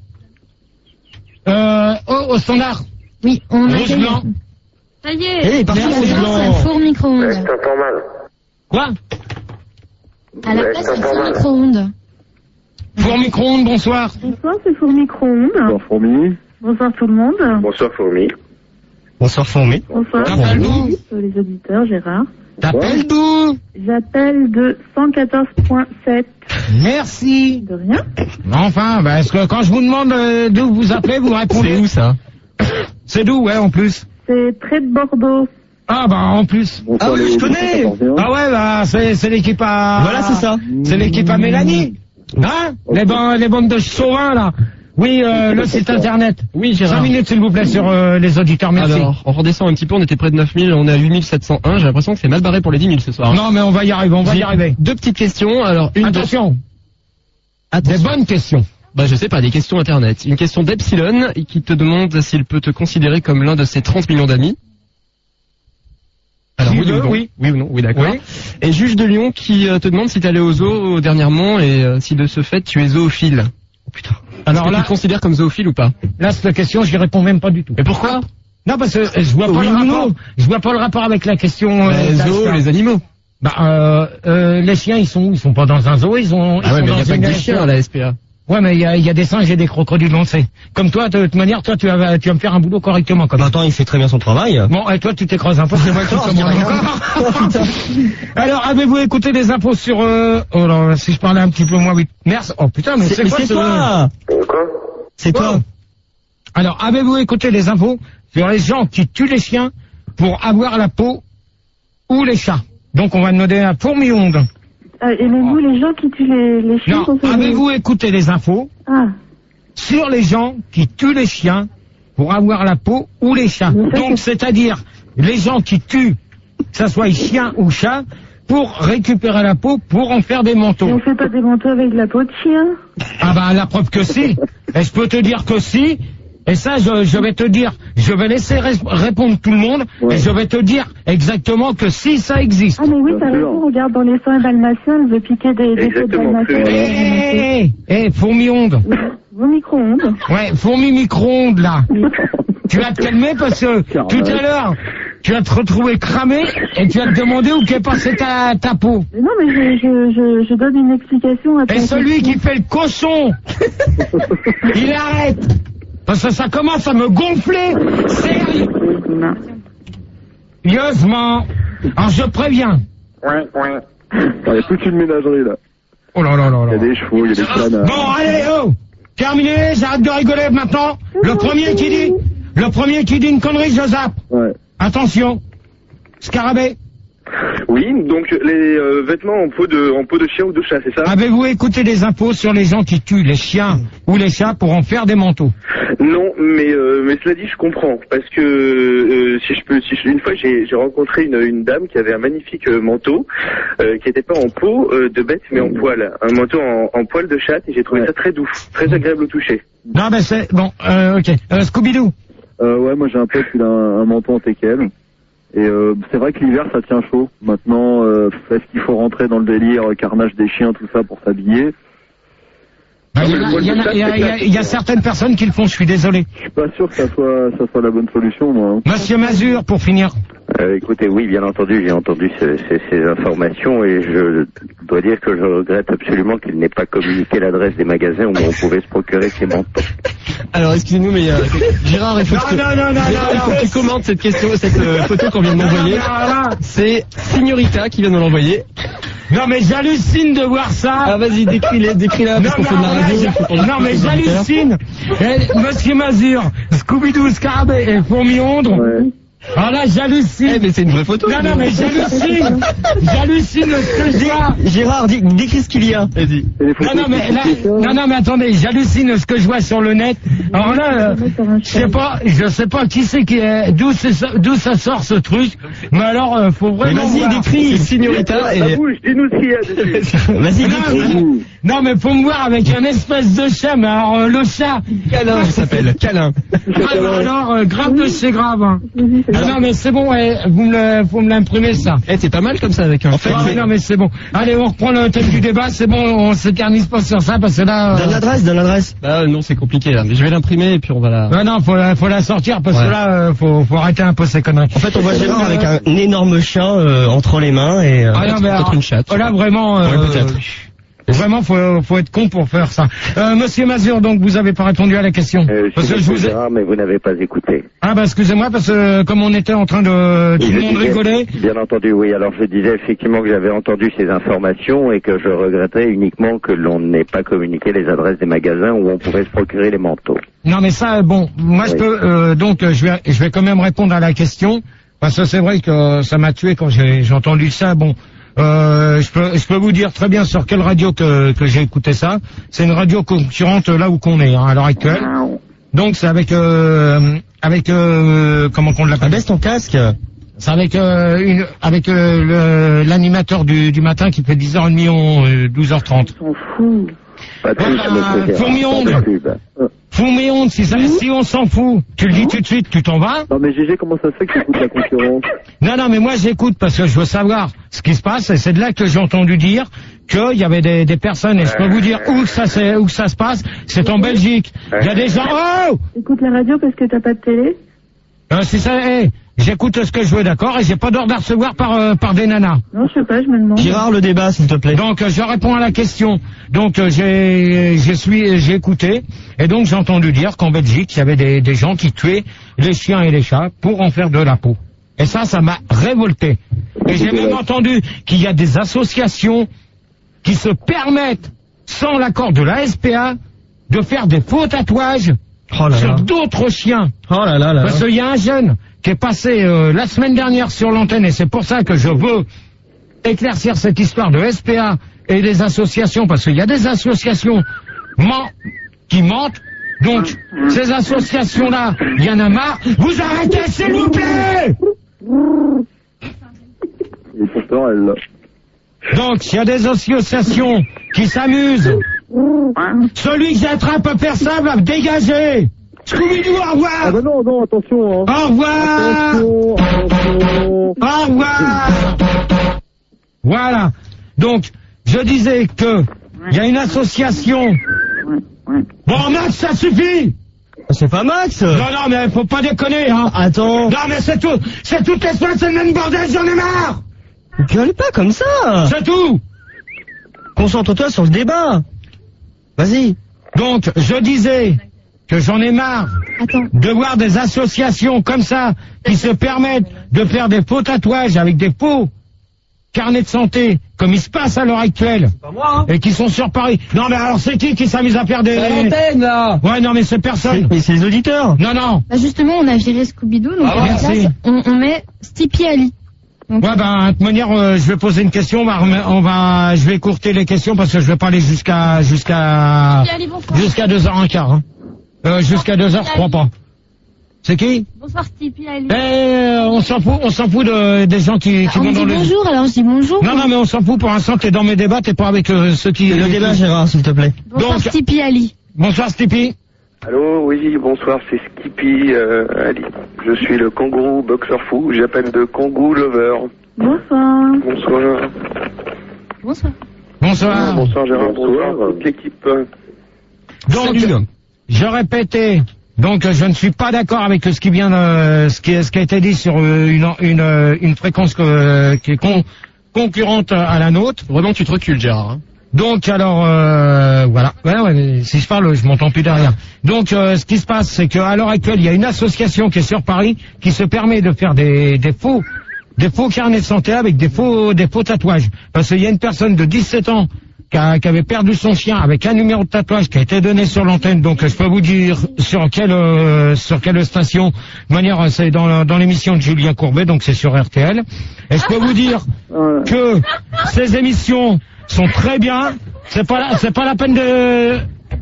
Au standard. Oui, on a rouge blanc. Ça y est, c'est four micro-ondes. Je t'entends mal. Quoi? À la place, c'est four micro-ondes. Four micro-ondes, bonsoir. Bonsoir, c'est four micro-ondes. Bonsoir, Fourmi. Bonsoir tout le monde. Bonsoir, Fourmi. Bonsoir, Fourmi. Bonsoir. Les auditeurs, Gérard. T'appelles d'où? J'appelle de 114.7. Merci. De rien. Enfin, est-ce que quand je vous demande d'où vous appelez, vous répondez? C'est où ça? C'est d'où, ouais, en plus? C'est près de Bordeaux. Ah bah en plus. Ah oui, je connais. Ah ouais, bah c'est l'équipe à... Voilà, c'est ça. C'est l'équipe à Mélanie. Hein? Les bandes de chauvins, là. Oui, le site internet. Oui, Gérard. 5 minutes, s'il vous plaît, sur les auditeurs, merci. Alors, on redescend un petit peu, on était près de 9000, on est à 8701, j'ai l'impression que c'est mal barré pour les 10 000 ce soir. Non, mais on va y arriver, Deux petites questions, alors Attention. Des bonnes questions. Bah je sais pas, des questions internet. Une question d'Epsilon qui te demande s'il peut te considérer comme l'un de ses 30 millions d'amis. Alors oui ou non, oui d'accord. Oui. Et Juge de Lyon qui te demande si t'es allé au zoo dernièrement et si de ce fait tu es zoophile. Oh putain. Alors là, tu te considères comme zoophile ou pas? Là, cette question, j'y réponds même pas du tout. Mais pourquoi? Non, parce que je vois pas le rapport. Je vois pas le rapport avec la question. Les animaux. Bah, les chiens, ils sont où? Ils sont pas dans un zoo, ils sont. Ah ouais, mais il y a pas que des chiens à la SPA. Ouais, mais il y a des singes et des crocodiles, on sait. Comme toi, de toute manière, toi, tu vas me faire un boulot correctement. Comme attends, il fait très bien son travail. Bon, et toi, tu t'écrases un peu, c'est moi qui commande encore. Alors, avez-vous écouté des infos sur... Oh là, si je parlais un petit peu moins vite. Merci. Oh putain, mais c'est quoi c'est toi? C'est toi. Alors, avez-vous écouté les infos sur les gens qui tuent les chiens pour avoir la peau ou les chats? Donc, on va demander à Fourmi-Onde. Et vous, les gens qui tuent les chiens... Non, avez-vous écouté les infos sur les gens qui tuent les chiens pour avoir la peau ou les chats? Donc, c'est-à-dire les gens qui tuent, que ça soit chien ou chat, pour récupérer la peau, pour en faire des manteaux. Et on fait pas des manteaux avec de la peau de chien? Ah bah, la preuve que si. Et je peux te dire que si, Et ça, je vais te dire, je vais laisser répondre tout le monde, et je vais te dire exactement que si ça existe. Ah mais oui, t'as raison, regarde, dans les soins dalmatiens, elle veut piquer des feux de dalmatiens. Fourmi-onde. Vos micro-ondes. Ouais, fourmi micro-ondes, là. Tu vas te calmer parce que tout à l'heure, tu vas te retrouver cramé et tu vas te demander où qu'est passée ta peau. Non, mais je donne une explication à ta Et celui qui fait le cochon, il arrête. Parce que ça commence à me gonfler. Sérieusement. Alors je préviens. Il n'y a plus qu'une ménagerie là. Oh là là là là. Il y a des chevaux, il y a des canards. Bon, allez, oh. Terminé, j'arrête de rigoler maintenant. Le premier qui dit une connerie, je zappe. Ouais. Attention. Scarabée. Oui, donc les vêtements en peau de chien ou de chat, c'est ça? Avez-vous écouté des impôts sur les gens qui tuent les chiens ou les chats pour en faire des manteaux? Non, mais cela dit, je comprends, parce que une fois j'ai rencontré une dame qui avait un magnifique manteau qui n'était pas en peau de bête, mais en poil, un manteau en poil de chatte, et j'ai trouvé ça très doux, très agréable au toucher. Non, ben c'est bon, ok. Scooby-Doo. Ouais, moi j'ai un pote qui a un manteau en teckel. Et c'est vrai que l'hiver ça tient chaud. Maintenant, est-ce qu'il faut rentrer dans le délire carnage des chiens, tout ça pour s'habiller? Il y a certaines personnes qui le font, je suis désolé. Je suis pas sûr que ça soit la bonne solution, moi. Hein. Monsieur Mazur, pour finir. Écoutez, oui, bien entendu, j'ai entendu ces informations et je dois dire que je regrette absolument qu'il n'ait pas communiqué l'adresse des magasins où on pouvait se procurer ces manteaux. Alors, excusez-nous, mais Gérard, il faut que tu commentes cette question, cette photo qu'on vient de m'envoyer. C'est Signorita qui vient de l'envoyer. Non mais j'hallucine de voir ça. Ah vas-y, décris-la parce qu'on fait de la radio. Non mais j'hallucine. Monsieur Mazur, Scooby-Doo, Scarabée et Fourmi-onde. Ouais. Ah là, j'hallucine. Mais c'est une vraie photo. Non, mais j'hallucine. J'hallucine ce que je vois. Gérard, décris ce qu'il y a. Vas-y. Non, mais attendez, j'hallucine ce que je vois sur le net. Alors là, je sais pas qui c'est d'où ça sort ce truc. Mais alors, faut vraiment. Vas-y, décris, Signorita. Dis-nous ce qu'il y a dessus. Vas-y, décris. Non, mais faut me voir avec un espèce de chat, mais alors, le chat. Câlin, ça s'appelle. Câlin. Alors, grave de chez grave. Ah non mais c'est bon, vous me l'imprimez ça. C'est pas mal comme ça avec un. Non mais c'est bon. Allez, on reprend le thème du débat, c'est bon, on s'éternise pas sur ça parce que là. Donne l'adresse. Bah non, c'est compliqué là. Mais je vais l'imprimer et puis on va la. Non, faut la sortir parce que là, faut arrêter un peu ces conneries. En fait, on voit Gérard avec un énorme chien entre les mains et peut-être une chatte. Là vraiment. Peut-être. Vraiment, faut être con pour faire ça. Monsieur Mazur, donc vous avez pas répondu à la question. Parce que je vous ai... mais vous n'avez pas écouté. Ah bah excusez-moi parce que comme on était en train de tout le monde rigoler. Bien entendu, oui. Alors je disais effectivement que j'avais entendu ces informations et que je regrettais uniquement que l'on n'ait pas communiqué les adresses des magasins où on pouvait se procurer les manteaux. Non mais ça, bon, moi je peux donc je vais quand même répondre à la question parce que c'est vrai que ça m'a tué quand j'ai entendu ça. Bon. Je peux vous dire très bien sur quelle radio que j'ai écouté ça. C'est une radio concurrente là où qu'on est à l'heure actuelle. Donc c'est avec comment qu'on l'appelle? Baisse ton casque. C'est avec l'animateur du matin qui fait 10h30 12h30. On s'en fout. Fourmi-onde, si on s'en fout, tu le dis tout de suite, tu t'en vas? Non mais GG, comment ça se fait que tu écoutes la concurrence? Non, mais moi j'écoute parce que je veux savoir ce qui se passe et c'est de là que j'ai entendu dire qu'il y avait des personnes et je peux vous dire où ça se passe, c'est en Belgique. Il y a des gens. Oh! Écoute la radio parce que t'as pas de télé? C'est ça, j'écoute ce que je veux, d'accord, et j'ai pas d'ordre à recevoir par des nanas. Non, je sais pas, je me demande. Gérard, le débat, s'il te plaît. Donc, je réponds à la question. Donc, j'ai écouté, et donc j'ai entendu dire qu'en Belgique, il y avait des gens qui tuaient les chiens et les chats pour en faire de la peau. Et ça m'a révolté. Et j'ai même entendu qu'il y a des associations qui se permettent, sans l'accord de la SPA, de faire des faux tatouages sur d'autres chiens. Parce qu'il y a un jeune qui est passé la semaine dernière sur l'antenne et c'est pour ça que je veux éclaircir cette histoire de SPA et des associations parce qu'il y a des associations qui mentent. Donc ces associations-là, il y en a marre. Vous arrêtez s'il vous plaît. Et pourtant elle. Donc s'il y a des associations qui s'amusent, celui qui attrape à faire ça va dégager. Scooby-Doo, au revoir. Ah bah non, attention. Hein. Au revoir. Attention. Au revoir. Voilà. Donc, je disais que il y a une association. Bon, Max, ça suffit. C'est pas Max. Non, mais faut pas déconner, hein. Attends. Non, mais c'est toutes les semaines, c'est le même bordel, j'en ai marre. Gueule pas comme ça. C'est tout. Concentre-toi sur le débat. Vas-y. Donc, je disais que j'en ai marre de voir des associations comme ça qui se permettent de faire des faux tatouages avec des faux carnets de santé, comme il se passe à l'heure actuelle. Pas moi, hein. Et qui sont sur Paris. Non, mais alors c'est qui s'amuse à faire des... C'est l'antenne, là. Ouais, non, mais c'est personne. Mais c'est les auditeurs. Non. Bah justement, on a viré Scooby-Doo, donc Ah, à la merci. place, on met Stippy Ali. Donc, Ouais, de toute manière, je vais poser une question, je vais écourter les questions parce que je vais pas aller jusqu'à 2h15, hein. Jusqu'à 2h, je crois pas. C'est qui? bonsoir Stippy Ali. On s'en fout des gens qui On vont dit dans le... bonjour, alors je dis bonjour. Non, mais on s'en fout, pour l'instant, t'es dans mes débats, t'es pas avec ceux qui... Le débat, Gérard, s'il te plaît. Bonsoir Donc- Stippy Ali. Bonsoir, Stippy. Allô, oui, bonsoir, c'est Skippy Ali. Je suis le kangourou boxeur fou, j'appelle de Kangoo Lover. Bonsoir. Bonsoir. Bonsoir. Bonsoir Gérard, bonsoir toute l'équipe. Donc, je répétais, donc je ne suis pas d'accord avec ce qui vient, ce qui a été dit sur une fréquence qui est concurrente à la nôtre. Vraiment, tu te recules, Gérard. Hein. Donc alors voilà. Ouais, mais si je parle, je m'entends plus derrière. Donc ce qui se passe, c'est qu'à l'heure actuelle, il y a une association qui est sur Paris qui se permet de faire des faux carnets de santé avec des faux tatouages. Parce qu'il y a une personne de 17 ans qui avait perdu son chien avec un numéro de tatouage qui a été donné sur l'antenne. Donc je peux vous dire sur quelle station. De manière, c'est dans l'émission de Julien Courbet, donc c'est sur RTL. Et je peux vous dire que ces émissions sont très bien. C'est pas la peine de...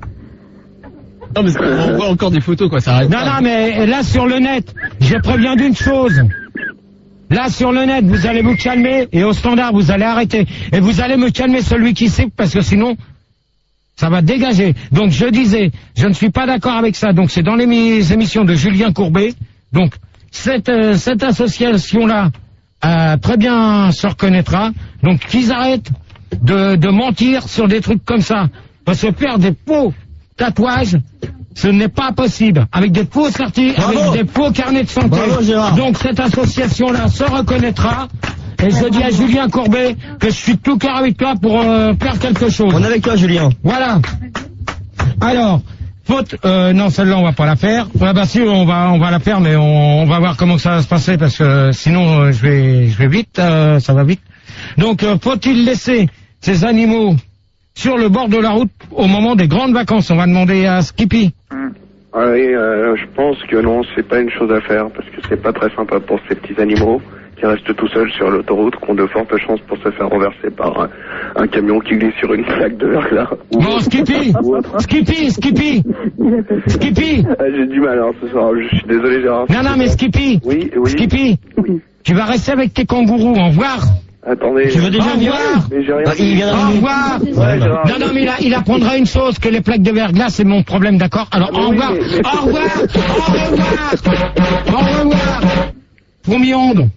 Non, mais on voit encore des photos, quoi, ça arrête. Non, mais là, sur le net, je préviens d'une chose. Là, sur le net, vous allez vous calmer, et au standard, vous allez arrêter. Et vous allez me calmer celui qui sait, parce que sinon, ça va dégager. Donc, je disais, je ne suis pas d'accord avec ça. Donc, c'est dans les émissions de Julien Courbet. Donc, cette association-là, très bien se reconnaîtra. Donc, qu'ils arrêtent de mentir sur des trucs comme ça. Parce que faire des faux tatouages, ce n'est pas possible. Avec des faux avec des faux carnets de santé. Bravo, Gérard. Donc cette association-là se reconnaîtra. Et je dis à Julien Courbet que je suis de tout cœur avec toi pour faire quelque chose. On est avec toi, Julien. Voilà. Alors, non, celle-là on va pas la faire. Ouais, bah si, on va la faire, mais on va voir comment ça va se passer parce que sinon je vais vite, ça va vite. Donc faut-il laisser ces animaux sur le bord de la route au moment des grandes vacances? On va demander à Skippy. Ah oui, je pense que non, c'est pas une chose à faire parce que c'est pas très sympa pour ces petits animaux qui restent tout seuls sur l'autoroute, qui ont de fortes chances pour se faire renverser par un camion qui glisse sur une plaque de verglas. Bon, Skippy, Skippy. J'ai du mal alors ce soir, je suis désolé Gérard. Non, mais Skippy. Oui. Skippy. Tu vas rester avec tes kangourous. Au revoir. Attendez. Tu veux déjà Au revoir. Mais j'ai rien Il vient Au revoir. Ouais, Gérard. Non, mais il apprendra une chose, que les plaques de verglas, c'est mon problème, d'accord? Alors, au revoir. Au revoir. Au revoir. Fourmillonde.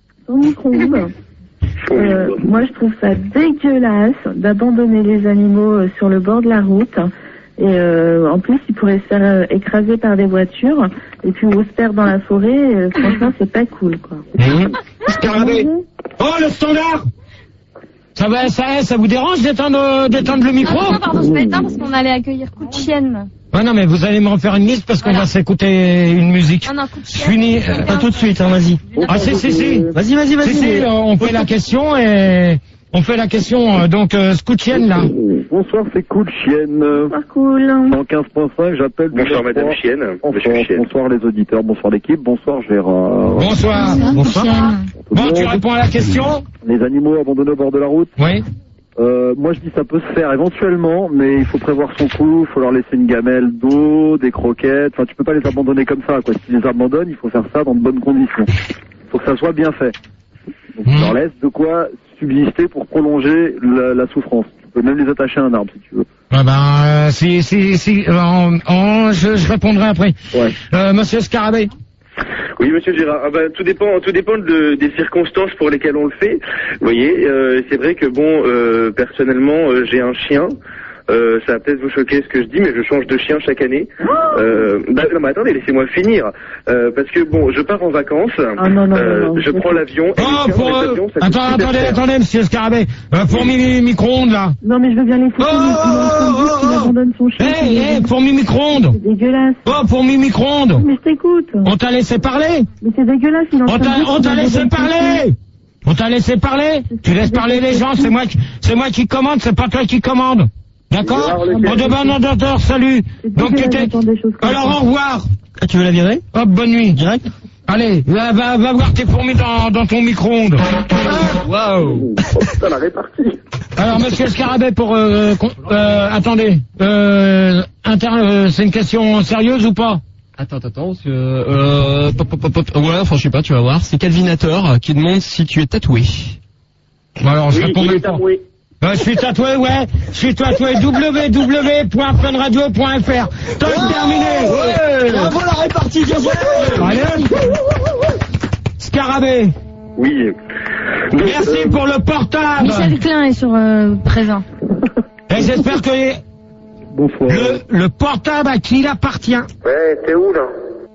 Moi, je trouve ça dégueulasse d'abandonner les animaux sur le bord de la route. Et en plus, ils pourraient se faire écraser par des voitures. Et puis, on se perd dans la forêt. Franchement, c'est pas cool, quoi. Scarabée. Oh, le standard. Ça vous dérange d'éteindre le micro? Non, pardon, je vais éteindre parce qu'on allait accueillir Coup de Chienne. Ouais, non, mais vous allez me refaire une liste parce qu'on va s'écouter une musique. Non, Coup de Je Chienne. finis. Pas tout de suite, hein, vas-y. Ah, si. Vas-y. Si, on fait la question et on fait la question, donc, Scoutienne, là. Bonsoir, c'est Cool Chienne. Pas cool. 115.5, j'appelle. Bonsoir Madame Chienne. Monsieur Chienne. Bonsoir les auditeurs, bonsoir l'équipe, bonsoir Gérard. Bonsoir. Bon, tu réponds à la question? Les animaux abandonnés au bord de la route. Oui. Moi je dis ça peut se faire éventuellement, mais il faut prévoir son coup, il faut leur laisser une gamelle d'eau, des croquettes, enfin tu peux pas les abandonner comme ça, quoi. Si tu les abandonnes, il faut faire ça dans de bonnes conditions. Il faut que ça soit bien fait. Donc tu leur laisses de quoi subsister pour prolonger la souffrance. Tu peux même les attacher à un arbre si tu veux. Ah ben, je répondrai après. Ouais. Monsieur Scarabée. Oui, monsieur Gérard. Ah ben, tout dépend des circonstances pour lesquelles on le fait. Vous voyez, c'est vrai que bon, personnellement, j'ai un chien. Ça va peut-être vous choquer ce que je dis, mais je change de chien chaque année. Non, mais attendez, laissez-moi finir. Parce que bon, je pars en vacances. Non. Je prends l'avion. Attendez, monsieur Scarabée. Pour micro-ondes, là. Non, mais je veux bien laisser il abandonne son chien. Pour micro-ondes. C'est dégueulasse. Oh, pour micro-ondes. Mais je t'écoute. On t'a laissé parler. Mais c'est dégueulasse, On t'a laissé parler. On t'a laissé parler. Tu laisses parler les gens, c'est moi qui commande, c'est pas toi qui commande. D'accord? Bon, de bon ordinateur, salut. Donc, alors, au revoir. Ah, tu veux la virer? Hop, bonne nuit. Direct? Allez, va voir tes fourmis dans ton micro-ondes. Waouh. Ça l'a réparti. Alors, monsieur Scarabée, attendez. C'est une question sérieuse ou pas? Attends, parce que, ouais, enfin, je sais pas, tu vas voir. C'est Calvinator qui demande si tu es tatoué. Bon, alors, je réponds même pas. Je suis tatoué, ouais. Je suis tatoué www.funradio.fr. Temps terminé. Bravo la répartie, allez. Scarabée. Oui. Merci pour le portable. Michel Klein est sur présent. Et j'espère que Bonsoir. Le portable à qui il appartient. Ouais, t'es où là?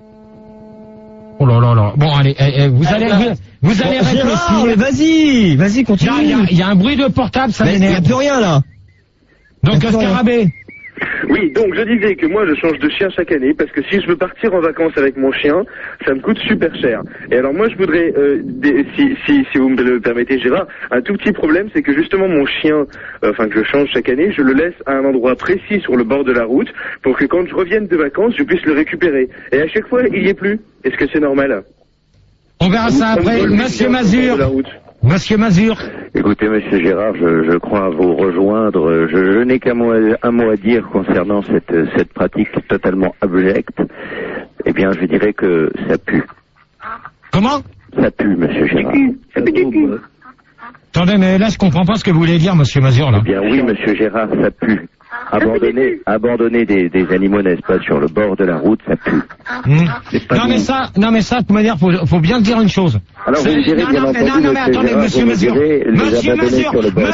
Oh là là là. Bon, allez, vous allez réfléchir. Vas-y, continue. Il y a un bruit de portable, ça m'énerve. Il n'y a plus rien là. Donc, Scarabée. Oui, donc je disais que moi je change de chien chaque année parce que si je veux partir en vacances avec mon chien, ça me coûte super cher. Et alors moi je voudrais, si vous me le permettez Gérard, un tout petit problème, c'est que justement mon chien, que je change chaque année, je le laisse à un endroit précis sur le bord de la route pour que quand je revienne de vacances, je puisse le récupérer. Et à chaque fois, il y est plus. Est-ce que c'est normal? On verra ça après. Monsieur Mazur. Monsieur Mazur. Écoutez, monsieur Gérard, je crois vous rejoindre. Je n'ai un mot à dire concernant cette pratique totalement abjecte. Eh bien, je dirais que ça pue. Comment? Ça pue, monsieur Gérard. Ça pue du cul. Attendez, mais là, je comprends pas ce que vous voulez dire, monsieur Mazur, là. Eh bien, oui, monsieur Gérard, ça pue. Abandonner des animaux, n'est-ce pas, sur le bord de la route, ça pue. Non mais ça, de toute manière, faut bien dire une chose. Alors vous direz, bien entendu, non, mais attendez, monsieur Mazur. Monsieur Mazur.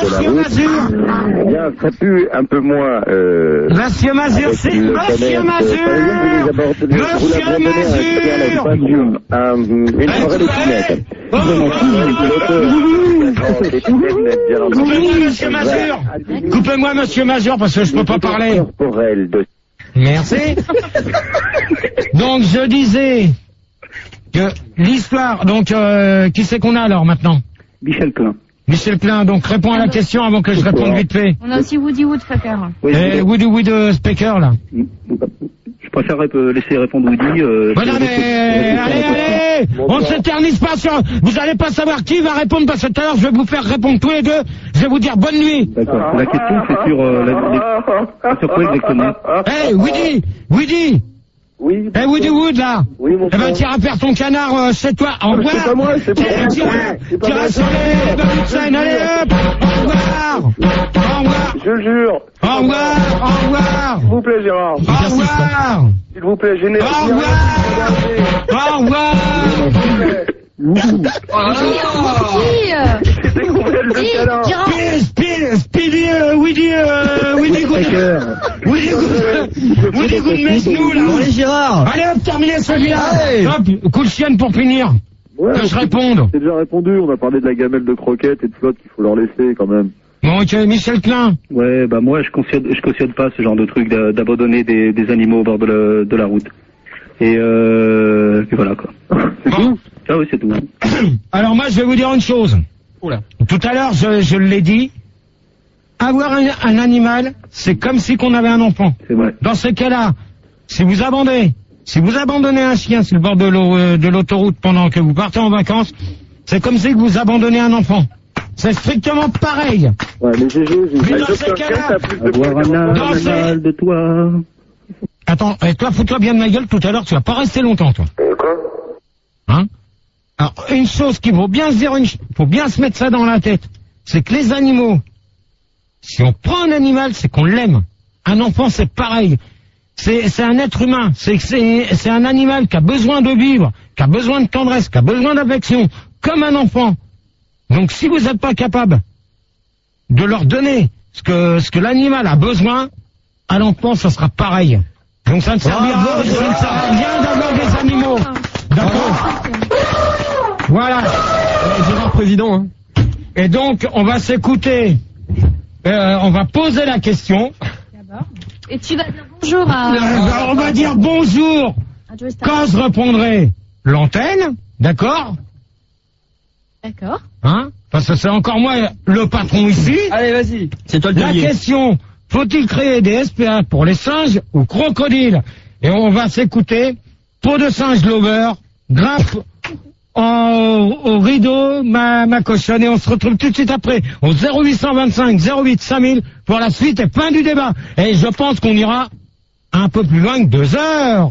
Bien, ça pue un peu moins, Monsieur Mazur, c'est, Monsieur Mazur. Monsieur Mazur. Une forêt de pinette. Coupez-moi, monsieur Mazur. Coupez-moi, monsieur Mazur, parce que je peux pas parler. Merci. Donc, je disais que l'histoire, qui c'est qu'on a alors maintenant? Michel Klein. Michel Klein, donc réponds à la question avant que je réponde vite fait. On a aussi Woody Woodpecker. Woody Speaker, là. Je préférerais laisser répondre Woody. Non, mais allez, on ne s'éternise pas sur... Vous allez pas savoir qui va répondre, parce que tout à l'heure, je vais vous faire répondre tous les deux. Je vais vous dire bonne nuit. D'accord. La question, c'est sur quoi exactement? Woody. Oui. Woody Wood, là. Oui, mon frère. Eh ben, t'iras faire ton canard chez toi. Au revoir. C'est pas moi, c'est pas moi. T'iras sur les bonnes scènes. Allez, hop. Au revoir. Au revoir. Je jure. Au revoir. Au revoir. S'il vous plaît, Gérard. Au revoir. S'il vous plaît, généreux. Au revoir. Au revoir. Speedy, Woody Goodmesnou, là. Allez, Gérard. Allez, hop, terminez celui-là. Hop, coup de chienne pour finir. Ouais, que je réponde. C'est déjà répondu, on a parlé de la gamelle de croquettes et de flotte qu'il faut leur laisser quand même. Bon, ok, Michel Klein. Ouais, bah moi je cautionne pas ce genre de truc d'abandonner des animaux au bord de la route. Et voilà quoi. C'est tout? Ah oui, c'est tout. Alors moi je vais vous dire une chose. Oula. Tout à l'heure je l'ai dit. Avoir un animal, c'est comme si qu'on avait un enfant. C'est vrai. Dans ce cas-là, si vous abandonnez un chien sur le bord de l'autoroute pendant que vous partez en vacances, c'est comme si vous abandonnez un enfant. C'est strictement pareil. Ouais, mais GG, mais dans ces cas-là, avoir un animal de toi. Attends, et toi, fous-toi bien de ma gueule, tout à l'heure, tu vas pas rester longtemps, toi. Quoi? Hein? Alors, une chose qu'il faut bien se dire, faut bien se mettre ça dans la tête. c'est que les animaux, si on prend un animal, c'est qu'on l'aime. Un enfant, c'est pareil. C'est un être humain. C'est un animal qui a besoin de vivre, qui a besoin de tendresse, qui a besoin d'affection, comme un enfant. Donc, si vous n'êtes pas capable de leur donner ce que l'animal a besoin, à l'enfant, ça sera pareil. Donc, ça ne servira à rien d'avoir des animaux. D'accord. Voilà. Gérard Président, hein. Et donc, on va s'écouter. On va poser la question. D'abord. Et tu vas dire bonjour à... On va dire bonjour quand je répondrai l'antenne, d'accord? D'accord. Hein? Parce que c'est encore moi le patron ici. Allez, vas-y. C'est toi le La taulier. question, faut-il créer des SPA pour les singes ou crocodiles? Et on va s'écouter Peau de singe lover, grimpe au rideau, ma cochonne, et on se retrouve tout de suite après au 0825 08 5000 pour la suite et fin du débat. Et je pense qu'on ira un peu plus loin que 2 heures.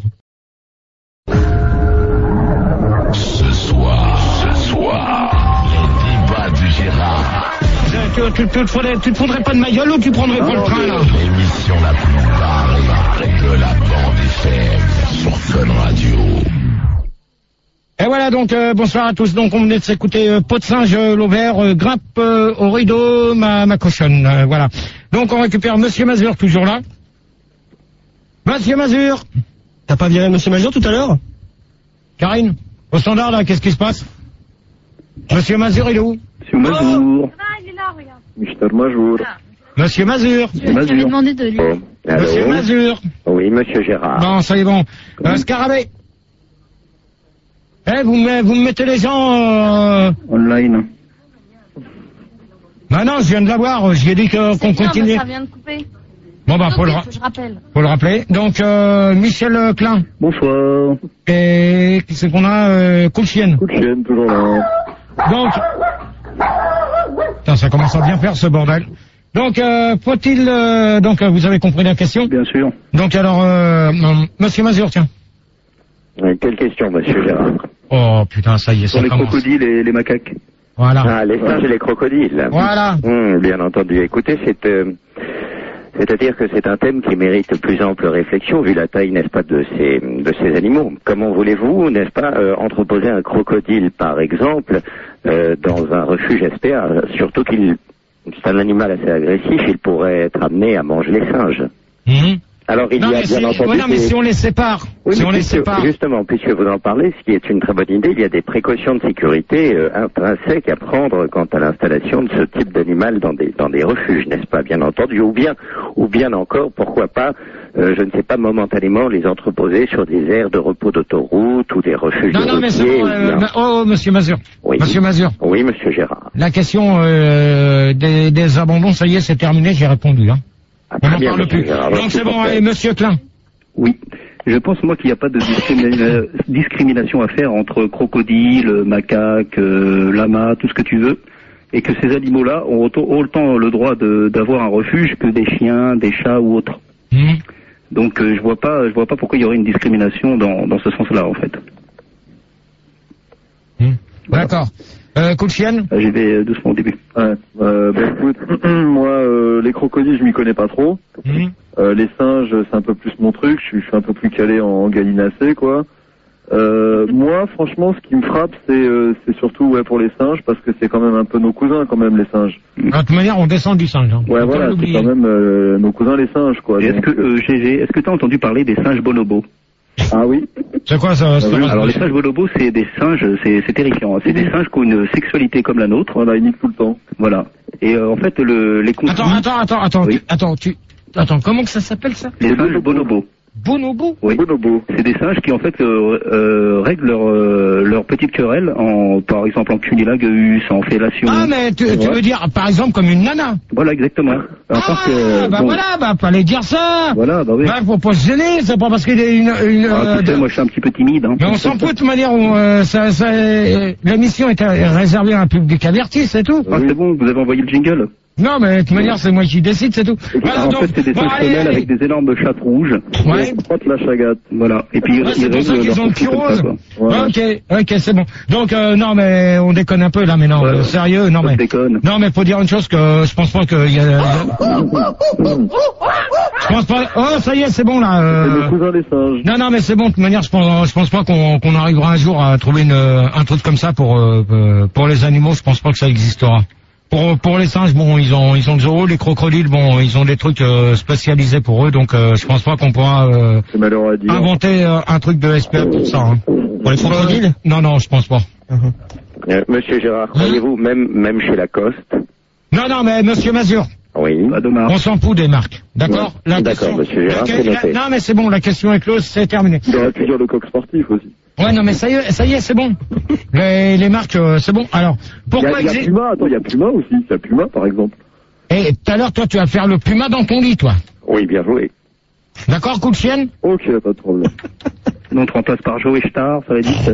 Ce soir, les débats du Gérard. Tu te foudrais pas de ma gueule ou tu prendrais pas le train là? L'émission la plus barrée de la bande FM sur Fun Radio. Et voilà donc, bonsoir à tous. Donc on venait de s'écouter Peau de singe l'ovaire, grimpe au rideau, ma cochonne. Voilà. Donc on récupère Monsieur Mazur, toujours là. Monsieur Mazur. T'as pas viré Monsieur Mazur tout à l'heure? Karine, au standard là, qu'est-ce qui se passe? Monsieur Mazur, il est où? Monsieur Mazur. Ah, il est là, regarde. Mister Mazur. Monsieur Mazur. Je t'avais demandé de lui. Allô? Monsieur Mazur. Oui, monsieur Gérard. Bon, ça y est bon. Scarabée. Vous me mettez les gens... Online. Bah non, je viens de l'avoir, j'ai dit qu'on continue. Ça vient de couper. Bon bah, faut Je rappelle. le rappeler. Donc, Michel Klein. Bonsoir. Et qui c'est qu'on a Coup de chienne. Coup de chienne, toujours là. Donc... Putain, ça commence à bien faire ce bordel. Donc, faut-il... donc, vous avez compris la question? Bien sûr. Donc, alors, Monsieur Mazur, tiens. Quelle question, monsieur Gérard? Oh, putain, ça y est, Sur ça les commence. crocodiles et les macaques. Voilà. Ah, les singes et les crocodiles. Voilà. Bien entendu. Écoutez, c'est-à-dire que c'est un thème qui mérite plus ample réflexion vu la taille, n'est-ce pas, de ces animaux. Comment voulez-vous, n'est-ce pas, entreposer un crocodile, par exemple, dans un refuge SPA, surtout qu'il c'est un animal assez agressif, il pourrait être amené à manger les singes. Alors il y a bien entendu... non, mais si on les sépare, Oui, si on les sépare... Justement, puisque vous en parlez, ce qui est une très bonne idée, il y a des précautions de sécurité intrinsèques à prendre quant à l'installation de ce type d'animal dans des refuges, n'est-ce pas, bien entendu, ou bien encore, pourquoi pas, je ne sais pas, momentanément les entreposer sur des aires de repos d'autoroute ou des refuges Non, mais c'est bon, monsieur Mazur. Oui. Monsieur Mazur. Oui, monsieur Gérard. La question des abandons, ça y est, c'est terminé, j'ai répondu, hein. On n'en parle plus. Donc c'est bon, allez, monsieur Klein. Oui. Je pense, moi, qu'il n'y a pas de discrimination à faire entre crocodiles, macaques, lamas, tout ce que tu veux, et que ces animaux-là ont autant le droit d'avoir un refuge que des chiens, des chats ou autres. Donc je vois pas pourquoi il y aurait une discrimination dans ce sens-là, en fait. Voilà. D'accord. Coup de chienne? J'y vais doucement au début. Ouais. Écoute, moi, les crocodiles, je m'y connais pas trop. Les singes, c'est un peu plus mon truc. Je suis un peu plus calé en gallinacé, quoi. Moi, franchement, ce qui me frappe, c'est surtout pour les singes, parce que c'est quand même un peu nos cousins, quand même, les singes. De toute manière, on descend du singe. Hein. Ouais, voilà, c'est quand même nos cousins, les singes, quoi. Est-ce que tu as entendu parler des singes bonobos? Ah oui. C'est quoi ça? Alors les singes bonobos, c'est des singes, c'est terrifiant. C'est des singes qui ont une sexualité comme la nôtre. Voilà, ils niquent tout le temps. Voilà. Et en fait, les contenus... Attends, comment que ça s'appelle ça? Les singes bonobos. Bonobo? Oui. Bonobo. C'est des singes qui en fait règlent leur petite querelle par exemple en cunilingus, en fellation. Ah mais tu veux dire par exemple comme une nana? Voilà, exactement. Fallait dire ça. Voilà, bah oui. Faut pas se gêner, c'est pas parce qu'il y a une moi je suis un petit peu timide. Hein. Mais on s'en fout de toute manière. L'émission est réservée à un public averti, c'est tout. Ah, c'est bon, vous avez envoyé le jingle. Non, mais de toute manière, c'est moi qui décide, c'est tout. Voilà, en donc, fait, c'est des singes femelles avec des énormes chattes rouges. Ouais. Frotte la chagate. Voilà. Et puis, Ouais, c'est pour ça qu'ils ont le cul rose. Ouais. Ok, c'est bon. Donc, non, mais on déconne un peu, là, mais non, sérieux, non, mais. Non, mais faut dire une chose que je pense pas qu'il y a. Je pense pas. Oh, ça y est, c'est bon, là. C'est le cousin des singes. Non, mais c'est bon, de toute manière, je pense pas qu'on arrivera un jour à trouver un truc comme ça pour les animaux, je pense pas que ça existera. Pour les singes, bon, ils ont le zoo, les crocodiles, bon, ils ont des trucs spécialisés pour eux, donc je pense pas qu'on pourra inventer un truc de SPA pour ça. Hein. Pour les crocodiles Non, je pense pas. Monsieur Gérard, croyez-vous, même chez Lacoste? Non, mais Monsieur Mazur. Oui. On s'en fout des marques, d'accord? D'accord, Monsieur Gérard, c'est noté. Non, mais c'est bon, la question est close, c'est terminé. Il aurait pu dire le coq sportif aussi. Ouais, non, mais ça y est, c'est bon. Les marques, c'est bon. Alors, pourquoi il y a Puma, attends, il y a Puma aussi. Il y a Puma, par exemple. Et tout à l'heure, toi, tu vas faire le Puma dans ton lit, toi. Oui, bien joué. D'accord, coup de chienne? Ok, pas de problème. Sinon, on te remplace par Joe Star, ça va être vite.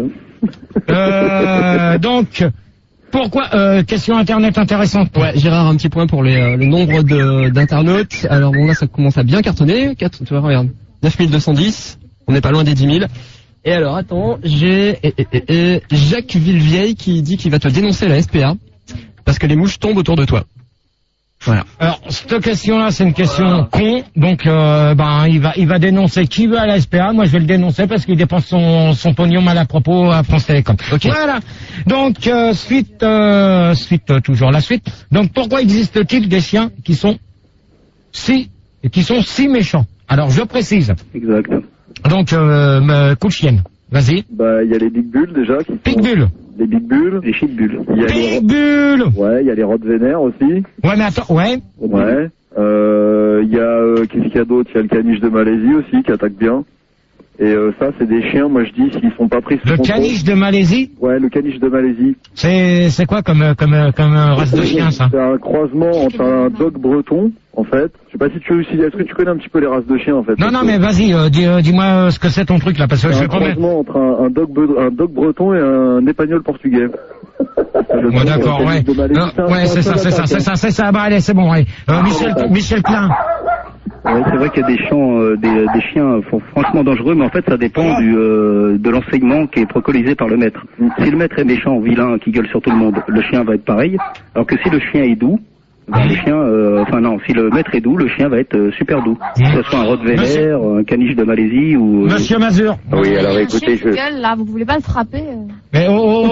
Donc, pourquoi, question internet intéressante. Ouais, Gérard, un petit point pour le nombre d'internautes. Alors bon, là, ça commence à bien cartonner. Tu vois, regarde. 9210. On n'est pas loin des 10 000. Et alors, attends, j'ai Jacques Villevieille qui dit qu'il va te dénoncer la SPA parce que les mouches tombent autour de toi. Voilà. Alors, cette question-là, c'est une question con. Donc, il va dénoncer qui veut à la SPA. Moi, je vais le dénoncer parce qu'il dépense son pognon mal à propos à France Télécom. Okay. Voilà. Donc, suite, toujours la suite. Donc, pourquoi existe-t-il des chiens qui sont si méchants? Alors, je précise. Exact. Donc, coup de chienne. Vas-y. Bah, il y a les Big Bulls déjà. Big Bull. Les Big Bulls. Les Shit Bulls. Big Bull. Ouais, il y a les Rottweiler aussi. Ouais, mais attends, ouais. Ouais. Il y a, qu'est-ce qu'il y a d'autre? Il y a le caniche de Malaisie aussi qui attaque bien. Et ça, c'est des chiens, moi je dis, s'ils sont pas pris sous contrôle. Le caniche de Malaisie? Ouais, le caniche de Malaisie. C'est quoi comme race de chien, ça? C'est un croisement entre un dog breton, en fait. Je sais pas si est-ce que tu connais un petit peu les races de chiens, en fait? Non, mais vas-y, dis-moi ce que c'est ton truc, là, parce que je vais pas mettre... C'est un croisement entre un dog breton et un épagnol portugais. Ouais, d'accord, ouais. Ouais, c'est ça. Bah, allez, c'est bon, ouais. Michel Klein. Ouais, c'est vrai qu'il y a des chiens franchement dangereux, mais en fait ça dépend de l'enseignement qui est préconisé par le maître. Si le maître est méchant, vilain, qui gueule sur tout le monde, le chien va être pareil. Alors que si le chien est doux, le chien, si le maître est doux, le chien va être super doux. Que ce soit un Rottweiler, un caniche de Malaisie ou... Monsieur Mazur. Oui, alors écoutez, je... gueule, là, vous voulez pas le frapper Mais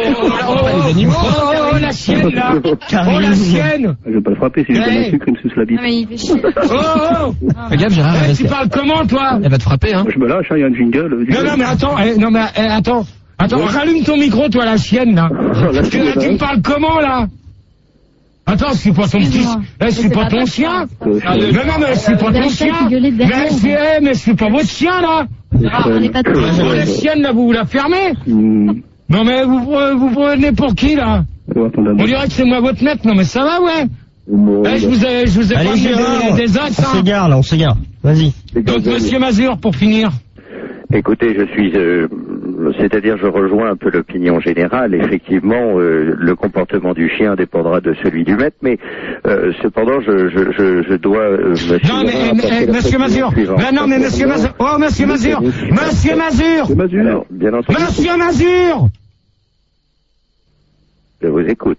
la chienne, là. La chienne. Je vais pas le frapper, si je donne un sucre, il me suce la bite. Non, mais il fait chier. Fais gaffe, Gérard. Tu parles comment, toi? Elle va te frapper, hein. Je me lâche, il y a un jingle. Non, attends, rallume ton micro, toi, la chienne, là. Tu me parles comment, là? Attends, je suis pas ton petit... je suis pas ton chien. Non, mais je suis pas ton chien. Mais je suis pas votre chien, là. La chienne, là, vous la fermez. Non, mais vous prenez pour qui, là? On dirait que c'est moi votre maître. Non, mais ça va, ouais. Je vous ai pas des axes, hein. On s'égare. Vas-y. Donc, Monsieur Mazur, pour finir. Écoutez, c'est-à-dire je rejoins un peu l'opinion générale. Effectivement, le comportement du chien dépendra de celui du maître, mais cependant, je dois Non, mais Monsieur Mazur. Non, mais Monsieur Mazur. Oh, Monsieur Mazur. Monsieur Mazur. Bien entendu. Monsieur Mazur. Je vous écoute.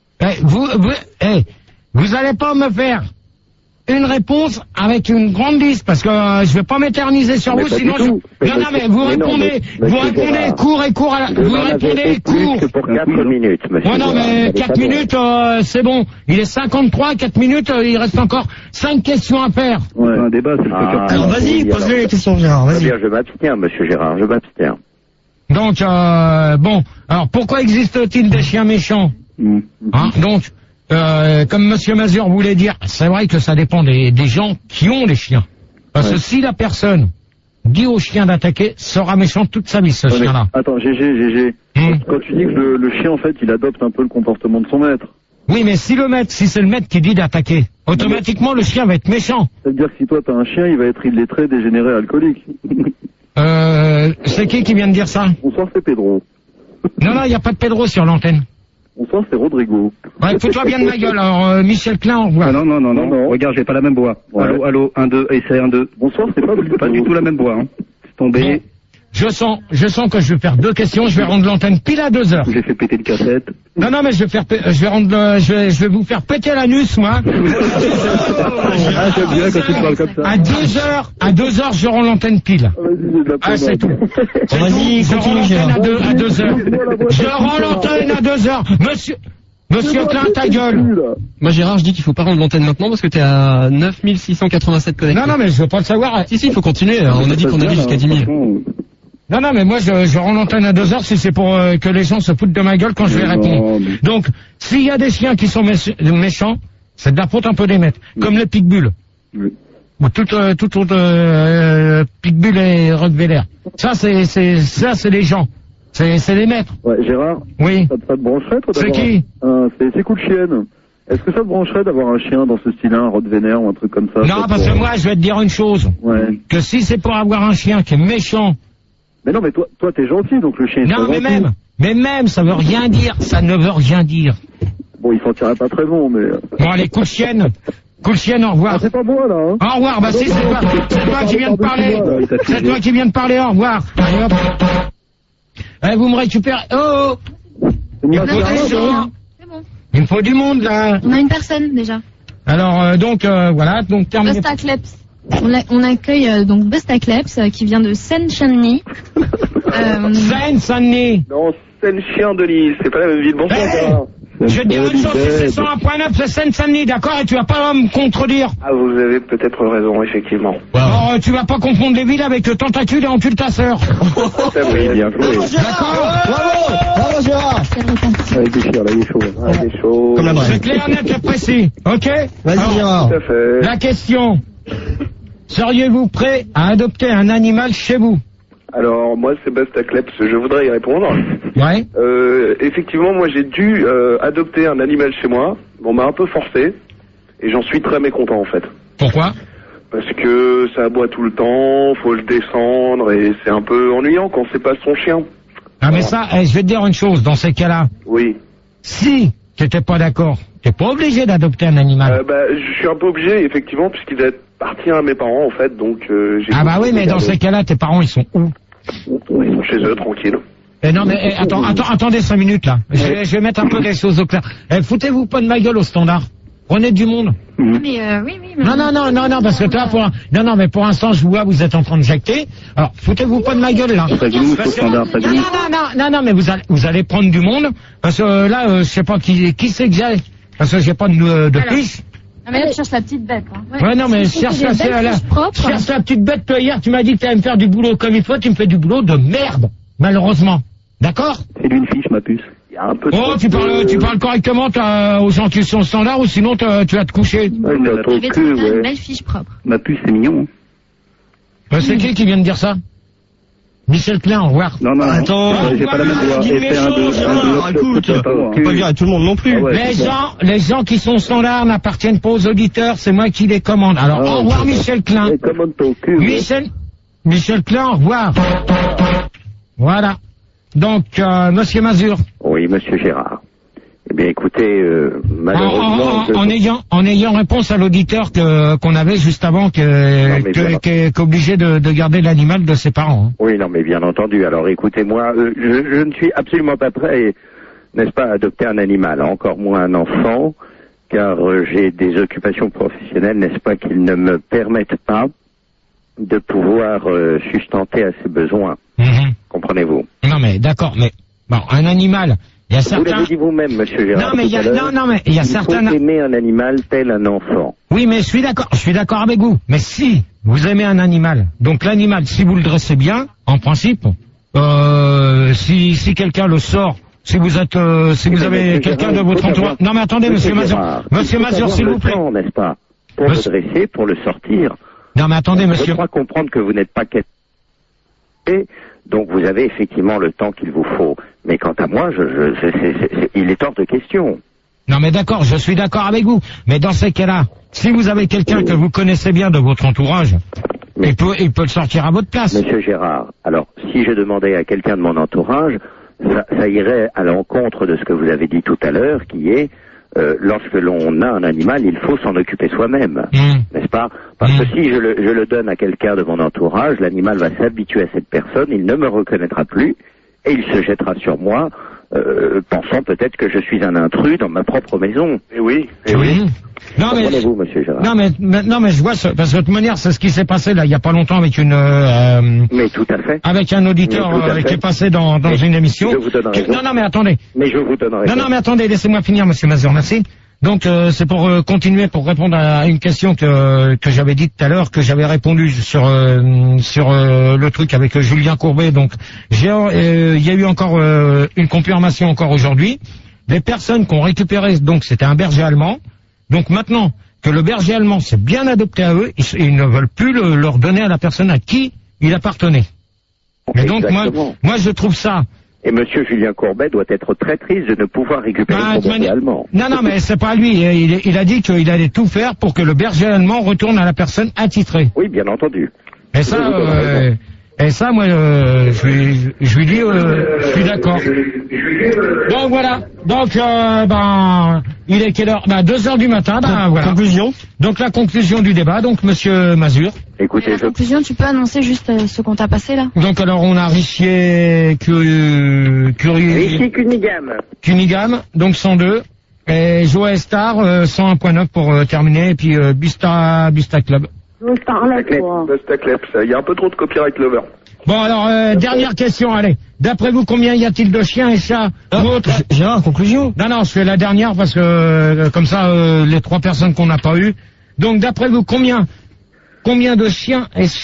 Vous allez pas me faire une réponse avec une grande liste, parce que je vais pas m'éterniser sur vous, sinon Non, mais vous répondez court et court vous répondez court. Pour 4 minutes, monsieur. Ouais, non, mais 4 minutes, c'est bon. Il est 53, 4 minutes, il reste encore 5 questions à faire. Ouais, un débat, c'est le futur. Alors, vas-y, pose les questions, Gérard, vas-y. Bien, je m'abstiens, monsieur Gérard, je m'abstiens. Donc, bon, alors, pourquoi existe-t-il des chiens méchants? Hein, donc, comme Monsieur Mazur voulait dire, c'est vrai que ça dépend des gens qui ont les chiens. Parce que si la personne dit au chien d'attaquer, sera méchant toute sa vie, ce chien-là. Attends, GG. Quand tu dis que le chien, en fait, il adopte un peu le comportement de son maître. Oui, mais si c'est le maître qui dit d'attaquer, automatiquement, le chien va être méchant. C'est-à-dire que si toi, t'as un chien, il va être illettré, dégénéré, alcoolique. C'est qui vient de dire ça? Bonsoir, c'est Pedro. Non, il n'y a pas de Pedro sur l'antenne. Bonsoir, c'est Rodrigo. Ouais, fous-toi bien de ma gueule. Alors, Michel Klein, au revoir. Ah non. Regarde, j'ai pas la même voix. Ouais. Allô, 1, 2, essai 1, 2. Bonsoir, c'est pas du tout la même voix, hein. C'est tombé. Bon. Je sens que je vais faire 2 questions, je vais rendre l'antenne pile à 2 heures. J'ai fait péter le cassette. Non, mais je vais vous faire péter l'anus, moi. J'aime bien quand tu parles comme ça. À 2 heures, je rends l'antenne pile. C'est tout. Vas-y, continue, Gérard. À 2 heures. Je rends l'antenne à 2 heures. Monsieur Klein, ta gueule. Moi, Gérard, je dis qu'il faut pas rendre l'antenne maintenant parce que t'es à 9687 connectés. Non, mais je veux pas le savoir. Si, il faut continuer. On a dit qu'on allait jusqu'à 10 000. Non, mais moi, je rends l'antenne à 2 heures si c'est pour que les gens se foutent de ma gueule quand je vais répondre. Donc, s'il y a des chiens qui sont méchants, c'est de la faute un peu des maîtres. Comme les pitbulls. Oui. Ou tout autre pitbull et rottweiler. Ça, c'est les gens. C'est les maîtres. Ouais, Gérard. Oui. Ça te brancherait, toi, C'est qui? C'est Coup de Chienne. Est-ce que ça te brancherait d'avoir un chien dans ce style-là, un rottweiler ou un truc comme ça? Non, parce que moi, je vais te dire une chose. Ouais. Que si c'est pour avoir un chien qui est méchant. Mais non, mais toi, t'es gentil, donc le chien. Non, mais même, ça veut rien dire. Ça ne veut rien dire. Bon, il sentirait pas très bon, mais. Bon, allez, Coup de Chienne, au revoir. Ah, c'est pas moi, là, hein. Au revoir, bah si, c'est toi qui viens de parler. C'est toi qui viens de parler, au revoir. Allez, hop. Allez, vous me récupérez. Oh! Il faut des gens. C'est bon. Il me faut du monde, là. On a une personne, déjà. Alors, voilà, donc terminé. Bustacleps. On accueille donc Bustacleps qui vient de Seine-Saint-Denis. Seine-Saint-Denis. Non, Seine-Chien de Lille, c'est pas la même ville. Bonsoir. Je vais te dire une chose, c'est 101.9, c'est Seine-Saint-Denis, d'accord? Et tu vas pas me contredire. Ah, vous avez peut-être raison, effectivement. Alors, tu vas pas confondre les villes avec le tentacule et encule ta sœur. Ça oui, bien joué. D'accord? Bravo, Gérard. Il déchire, là, il est chaud. Comme la braise. C'est clair, net et précis. Ok? Vas-y, Gérard. Tout à fait. La question. Seriez-vous prêt à adopter un animal chez vous? Alors, moi, c'est Bustacleps, je voudrais y répondre. Ouais. Effectivement, moi, j'ai dû adopter un animal chez moi. On m'a un peu forcé, et j'en suis très mécontent, en fait. Pourquoi? Parce que ça aboie tout le temps, faut le descendre, et c'est un peu ennuyant quand c'est pas son chien. Ah, mais ça, je vais te dire une chose, dans ces cas-là. Oui. Si t'étais pas d'accord, t'es pas obligé d'adopter un animal. Je suis un peu obligé, effectivement, puisqu'il appartient à mes parents, en fait, donc j'ai... Ah bah oui, mais dans ces cas-là, tes parents, ils sont où? Ils sont chez eux, tranquilles. Non, mais attendez 5 minutes, là. Je vais mettre un peu les choses au clair. Foutez-vous pas de ma gueule au standard. Prenez du monde. Mais oui. Mais Non, parce que toi, non, mais pour l'instant, je vois, vous êtes en train de jacter. Alors, foutez-vous pas de ma gueule, là. Non, mais vous allez prendre du monde, parce que là, je sais pas qui c'est que j'ai, parce que j'ai pas de fiche. Ah, mais là, tu cherches la petite bête, hein. Ouais, non, mais cherche la petite bête. Toi, hier, tu m'as dit que tu allais me faire du boulot comme il faut, tu me fais du boulot de merde, malheureusement. D'accord? C'est lui une fiche, ma puce. Il y a un peu tu parles correctement aux gens qui sont standards, ou sinon tu vas te coucher. Je vais te faire une belle fiche propre. Ma puce, c'est mignon. C'est qui vient de dire ça? Michel Klein, au revoir. Non, attends, j'ai pas la même voix. Écoute, on peut pas dire à tout le monde non plus. Les gens qui sont standards n'appartiennent pas aux auditeurs, c'est moi qui les commande. Alors, au revoir, Michel Klein. Michel Klein, au revoir. Voilà. Donc, Monsieur Mazur. Oui, Monsieur Gérard. Eh bien, écoutez, malheureusement... En ayant réponse à l'auditeur qu'on avait juste avant, qui est obligé de garder l'animal de ses parents. Hein. Oui, non, mais bien entendu. Alors, écoutez-moi, je ne suis absolument pas prêt, n'est-ce pas, à adopter un animal, encore moins un enfant, car j'ai des occupations professionnelles, n'est-ce pas, qui ne me permettent pas de pouvoir sustenter à ses besoins. Comprenez-vous? Non, mais d'accord, mais bon, un animal... Vous l'avez dit vous-même, Monsieur Gérard. Mais il y a certains... Il faut aimer un animal tel un enfant. Oui, mais je suis d'accord avec vous. Mais si vous aimez un animal, donc l'animal, si vous le dressez bien, en principe, si quelqu'un le sort, si vous avez quelqu'un de votre entourage... Non, mais attendez, Monsieur Mazur, s'il vous plaît. N'est-ce pas? Pour le dresser, pour le sortir. Non, mais attendez, monsieur... Je crois comprendre que vous n'êtes pas... Donc vous avez effectivement le temps qu'il vous faut. Mais quant à moi, il est hors de question. Non mais d'accord, je suis d'accord avec vous. Mais dans ces cas-là, si vous avez quelqu'un que vous connaissez bien de votre entourage, il peut le sortir à votre place. Monsieur Gérard, alors si je demandais à quelqu'un de mon entourage ça irait à l'encontre de ce que vous avez dit tout à l'heure, qui est lorsque l'on a un animal, il faut s'en occuper soi-même, n'est-ce pas? Parce que si je le donne à quelqu'un de mon entourage, l'animal va s'habituer à cette personne, il ne me reconnaîtra plus, et il se jettera sur moi, pensant peut-être que je suis un intrus dans ma propre maison. Et oui. Non mais, comprenez-vous, monsieur Gérard? non mais je vois ça, parce que de toute manière, c'est ce qui s'est passé là, il y a pas longtemps avec mais tout à fait. Avec un auditeur qui est passé dans une émission. Je vous donne raison. Non mais attendez. Mais je vous donne raison. Non mais attendez, laissez-moi finir, monsieur Mazur, merci. Donc c'est pour continuer, pour répondre à une question que j'avais dit tout à l'heure, que j'avais répondu sur le truc avec Julien Courbet. Donc il y a eu encore une confirmation encore aujourd'hui. Les personnes qui ont récupéré, donc c'était un berger allemand. Donc maintenant que le berger allemand s'est bien adopté à eux, ils ne veulent plus leur donner à la personne à qui il appartenait. Mais donc moi je trouve ça. Et monsieur Julien Courbet doit être très triste de ne pouvoir récupérer son berger allemand. Non, mais c'est pas lui. Il a dit qu'il allait tout faire pour que le berger allemand retourne à la personne attitrée. Oui, bien entendu. Et ça, moi, je lui dis, je suis d'accord. Donc voilà. Donc, il est quelle heure? 2h du matin. Voilà. Conclusion. Donc la conclusion du débat. Donc monsieur Mazur. Écoutez, la conclusion, tu peux annoncer juste ce qu'on t'a passé là? Donc alors on a Richier Cunningham, donc 102, et Joe Star 101.9 pour terminer, et puis Busta Club. Busta Club, il y a un peu trop de copyright lover. Bon alors dernière question, allez. D'après vous, combien y a-t-il de chiens et chats ou autres? Gérard, conclusion. Non, je fais la dernière parce que comme ça les 3 personnes qu'on n'a pas eues. Donc d'après vous, combien de chiens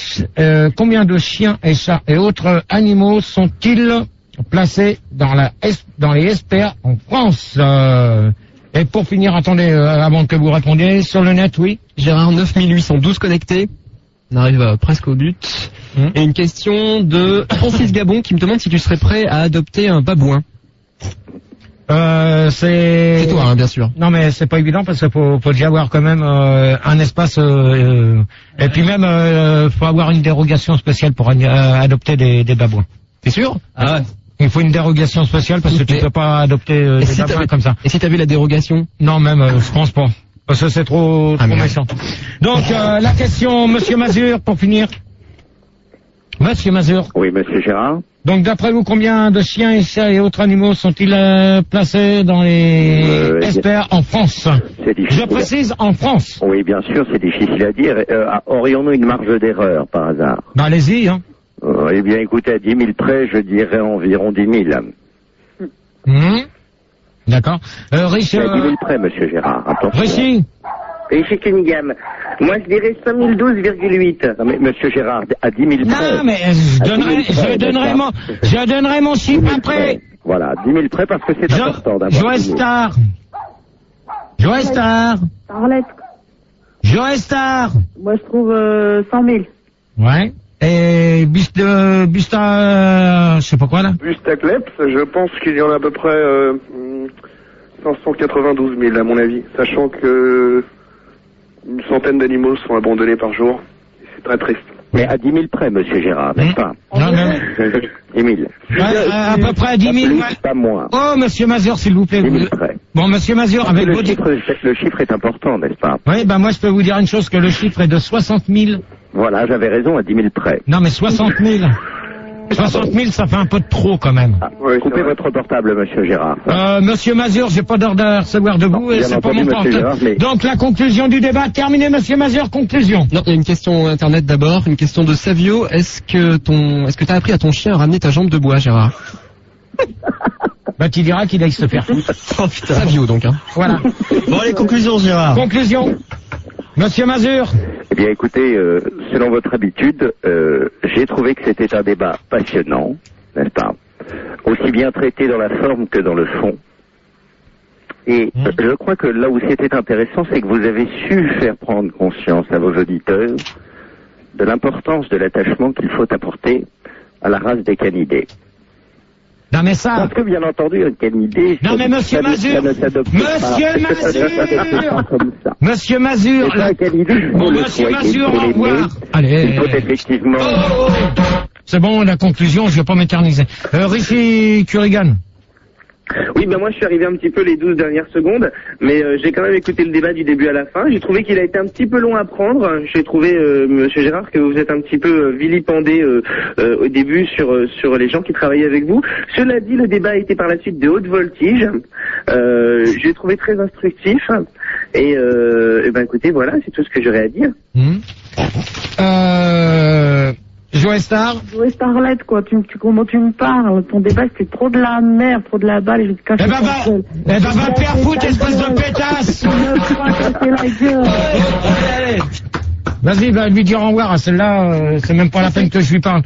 et chats et autres animaux sont-ils placés dans les SPA en France? Et pour finir, attendez, avant que vous répondiez, sur le net, oui. Gérard, 9812 connectés. On arrive presque au but. Et une question de Francis Gabon qui me demande si tu serais prêt à adopter un babouin. C'est toi, hein, bien sûr. Non, mais c'est pas évident parce qu'il faut déjà avoir quand même un espace et puis même faut avoir une dérogation spéciale pour adopter des babouins. T'es sûr? Ah ouais. Il faut une dérogation spéciale parce que tu peux pas adopter des babouins comme ça. Et si t'as vu la dérogation? Non, même je pense pas. Parce que c'est trop méchant. Donc la question, monsieur Mazur, pour finir. Monsieur Mazur. Oui, monsieur Gérard. Donc d'après vous, combien de chiens et chats et autres animaux sont-ils placés dans les SPA en France? Je précise en France. Oui, bien sûr, c'est difficile à dire. Aurions-nous une marge d'erreur par hasard? Allez-y, hein. Eh bien, écoutez, à 10 000 près, je dirais environ 10 000. D'accord. Riche, à 10 000 près, monsieur Gérard. Attention. Richier Cunningham. Moi, je dirais 5012,8. Non, mais monsieur Gérard, à 10 000 près. Non, mais je donnerai mon chiffre après. Voilà, 10 000 près parce que c'est important d'avoir. Joe Star. Arlette. Joe Star. Moi, je trouve 100 000. Ouais. Et Busta, je sais pas quoi là. Busta Kleps, je pense qu'il y en a à peu près 592 000 à mon avis, sachant que une centaine d'animaux sont abandonnés par jour. C'est très triste. Mais à 10 000 près, monsieur Gérard, n'est-ce pas? Non, non. 10 000. À peu près à 10 000. Pas moins. Oh, monsieur Mazur, s'il vous plaît. 10 000 près. Bon, monsieur Mazur, avec le chiffre est important, n'est-ce pas? Oui, moi je peux vous dire une chose, que le chiffre est de 60 000. Voilà, j'avais raison, à 10 000 près. Non, mais 60 000. 60 000, ça fait un peu de trop, quand même. Oui, coupez votre portable, monsieur Gérard. Monsieur Mazur, j'ai pas d'ordre à recevoir de vous, et c'est pas mon portable. Mais... Donc, la conclusion du débat, terminée, monsieur Mazur, conclusion. Non, il y a une question internet d'abord, une question de Savio. Est-ce que t'as appris à ton chien à ramener ta jambe de bois, Gérard? Bah, tu diras qu'il aille se faire foutre. Oh putain. Savio, donc, hein. Voilà. Bon, les conclusions, Gérard. Conclusion. Monsieur Mazur. Eh bien, écoutez, selon votre habitude, j'ai trouvé que c'était un débat passionnant, n'est-ce pas? Aussi bien traité dans la forme que dans le fond. Et je crois que là où c'était intéressant, c'est que vous avez su faire prendre conscience à vos auditeurs de l'importance de l'attachement qu'il faut apporter à la race des canidés. Non mais ça... Parce que bien entendu, un canidé... Non mais monsieur Mazur, Monsieur Mazur, Monsieur Mazur, au revoir. Allez. Il faut effectivement... C'est bon, la conclusion, je vais pas m'éterniser. Rishi Kurigan. Oui, ben moi je suis arrivé un petit peu les 12 dernières secondes, mais j'ai quand même écouté le débat du début à la fin. J'ai trouvé qu'il a été un petit peu long à prendre. J'ai trouvé, Monsieur Gérard, que vous êtes un petit peu vilipendé au début sur les gens qui travaillaient avec vous. Cela dit, le débat a été par la suite de haute voltige. J'ai trouvé très instructif. Et ben écoutez, voilà, c'est tout ce que j'aurais à dire. Joe Star. Joe Starlet, quoi. Comment tu me parles? Ton débat, c'était trop de la merde, trop de la balle, et je vais te cacher va te faire foutre, espèce de pétasse! Vas-y, va lui dire au revoir à celle-là, c'est même pas la peine que je lui parle.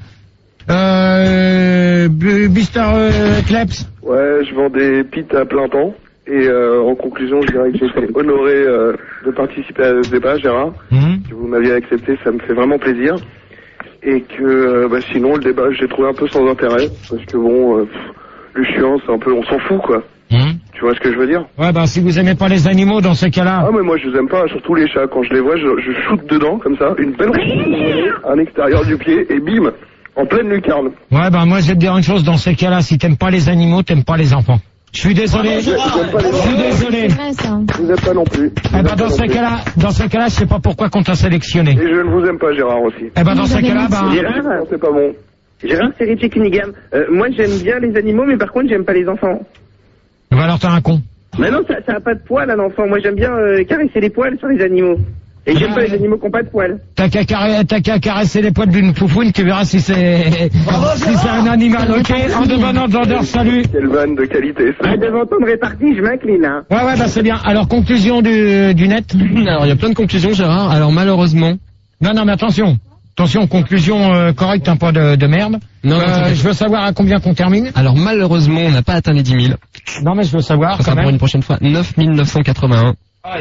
Mr. Kleps. Ouais, je vends des pits à plein temps. Et en conclusion, je dirais que j'ai été honoré de participer à ce débat, Gérard. Que vous m'aviez accepté, ça me fait vraiment plaisir. Et que sinon le débat j'ai trouvé un peu sans intérêt parce que bon le chiant c'est un peu on s'en fout quoi. Tu vois ce que je veux dire? Ouais si vous aimez pas les animaux dans ces cas-là. Ah mais moi je les aime pas, surtout les chats, quand je les vois je shoot dedans comme ça, une belle à l'extérieur du pied et bim en pleine lucarne. Ouais moi je vais te dire une chose, dans ces cas-là, si t'aimes pas les animaux, t'aimes pas les enfants. Je suis désolé. Je suis désolé. Vous n'êtes pas non plus. Dans ces cas-là, je sais pas pourquoi qu'on t'a sélectionné. Et je ne vous aime pas, Gérard, aussi. Dans ces cas-là, Gérard, c'est pas bon. Gérard, c'est Richie Cunningham. Moi, j'aime bien les animaux, mais par contre, j'aime pas les enfants. Alors t'es un con. Mais non, ça a pas de poils, un enfant. Moi, j'aime bien caresser les poils sur les animaux. Et j'aime pas les animaux qui n'ont pas de poils. T'as qu'à caresser les poils d'une foufoune, tu verras si c'est un animal. Ok, en de bonne entendeur, salut. Quelle vanne de qualité, ça. Devant ton réparti, je m'incline, hein. Ouais, c'est bien. Alors, conclusion du net. Alors, il y a plein de conclusions, Gérard. Alors, malheureusement. Non, mais attention, conclusion correcte, un pas de merde. Non, je veux savoir à combien qu'on termine. Alors, malheureusement, on n'a pas atteint les 10 000. Non, mais je veux savoir. Ça sera pour une prochaine fois. 9 981.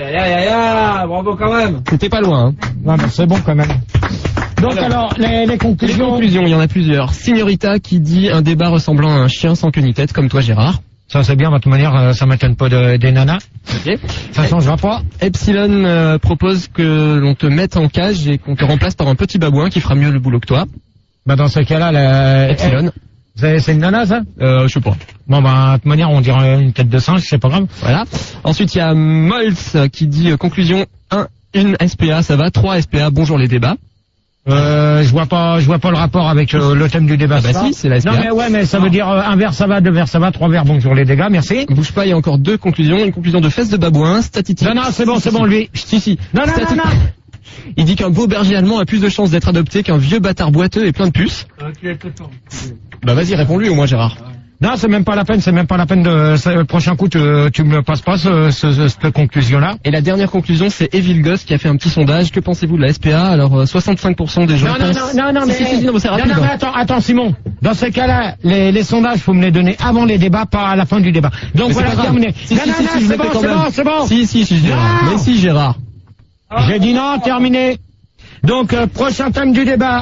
Bravo quand même. C'était pas loin, hein. Non, mais c'est bon quand même. Donc alors, les conclusions. Les conclusions, il y en a plusieurs. Signorita qui dit un débat ressemblant à un chien sans queue ni tête, comme toi, Gérard. Ça c'est bien, de toute manière, ça m'étonne pas des nanas. Ok. Ça changera pas. Epsilon propose que l'on te mette en cage et qu'on te remplace par un petit babouin qui fera mieux le boulot que toi. Dans ce cas-là, Epsilon. C'est une nana, ça? Je sais pas. Bon, de toute manière, on dirait une tête de singe, c'est pas grave. Voilà. Ensuite, il y a Moltz qui dit conclusion 1, une SPA, ça va. 3 SPA, bonjour les débats. Je vois pas le rapport avec le thème du débat. Si, c'est la SPA. Non, mais ça veut dire un verre ça va, 2 verres ça va, 3 verres bonjour les dégâts, merci. Bouge pas, il y a encore 2 conclusions. Une conclusion de fesses de babouin, statistique. Non, c'est bon, lui. Si. Non. Il dit qu'un beau berger allemand a plus de chances d'être adopté qu'un vieux bâtard boiteux et plein de puces. Vas-y, réponds-lui au moins, Gérard. Non, c'est même pas la peine de, le prochain coup, tu me le passes pas, cette conclusion-là. Et la dernière conclusion, c'est Evil Ghost qui a fait un petit sondage. Que pensez-vous de la SPA? Alors, 65% des gens pensent... Non, mais c'est rapide. Non, mais attends, Simon. Dans ces cas-là, les sondages, faut me les donner avant les débats, pas à la fin du débat. Donc voilà, terminé. C'est bon. Si, Gérard. Mais si, Gérard. J'ai dit non, terminé. Donc, prochain thème du débat.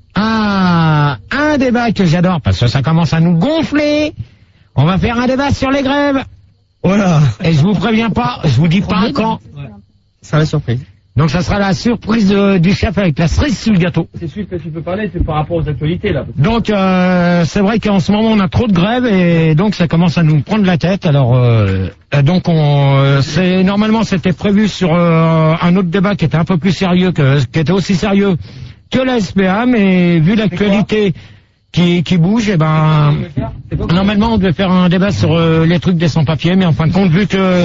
Un débat que j'adore parce que ça commence à nous gonfler. On va faire un débat sur les grèves. Voilà. Et je vous préviens pas, je vous dis pas quand. Ça sera la surprise. Donc ça sera la surprise du chef avec la cerise sur le gâteau. C'est celui que tu peux parler, c'est par rapport aux actualités là. Donc c'est vrai qu'en ce moment on a trop de grèves et donc ça commence à nous prendre la tête. Alors donc normalement c'était prévu sur un autre débat qui était un peu plus sérieux qui était aussi sérieux que la SPA, mais vu l'actualité qui bouge, normalement on devait faire un débat sur les trucs des sans-papiers, mais en fin de compte, vu que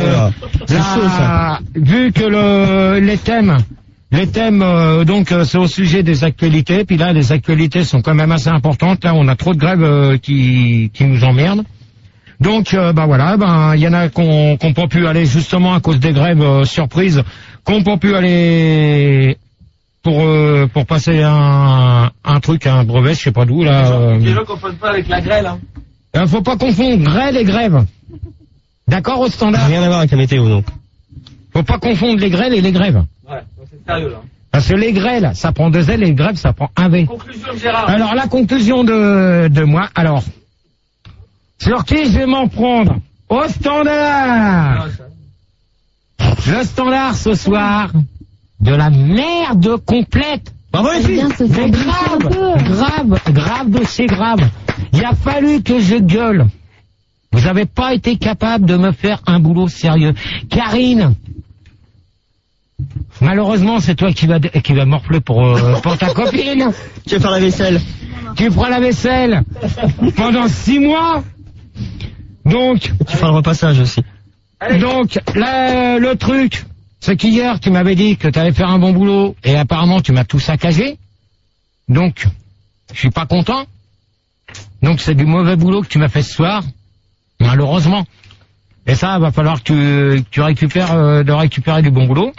les thèmes donc c'est au sujet des actualités, puis là les actualités sont quand même assez importantes. Là on a trop de grèves qui nous emmerdent. Donc il y en a qui n'ont pas pu aller justement à cause des grèves surprises, qui n'ont pas pu aller pour passer un brevet, je sais pas d'où là. Les gens confondent pas avec la grêle, hein. Faut pas confondre grêle et grève. D'accord, au standard. Rien à voir avec la météo, non. Faut pas confondre les grêles et les grèves. Ouais, c'est sérieux là. Parce que les grêles, ça prend 2 L et les grèves, ça prend 1 V. Conclusion de Gérard. Alors la conclusion de moi, alors. Sur qui je vais m'en prendre? Au standard. Le standard ce soir. De la merde complète. Bravo les filles. Mais grave, dossier grave. Il a fallu que je gueule. Vous n'avez pas été capable de me faire un boulot sérieux. Karine, malheureusement, c'est toi qui va morfler pour ta copine. Tu vas faire la vaisselle. Tu feras la vaisselle pendant 6 mois. Donc, tu feras le repassage aussi. Donc, le truc, c'est qu'hier, tu m'avais dit que tu allais faire un bon boulot et apparemment, tu m'as tout saccagé. Donc, je suis pas content. Donc, c'est du mauvais boulot que tu m'as fait ce soir. Malheureusement. Et ça, va falloir que tu récupères du bon boulot.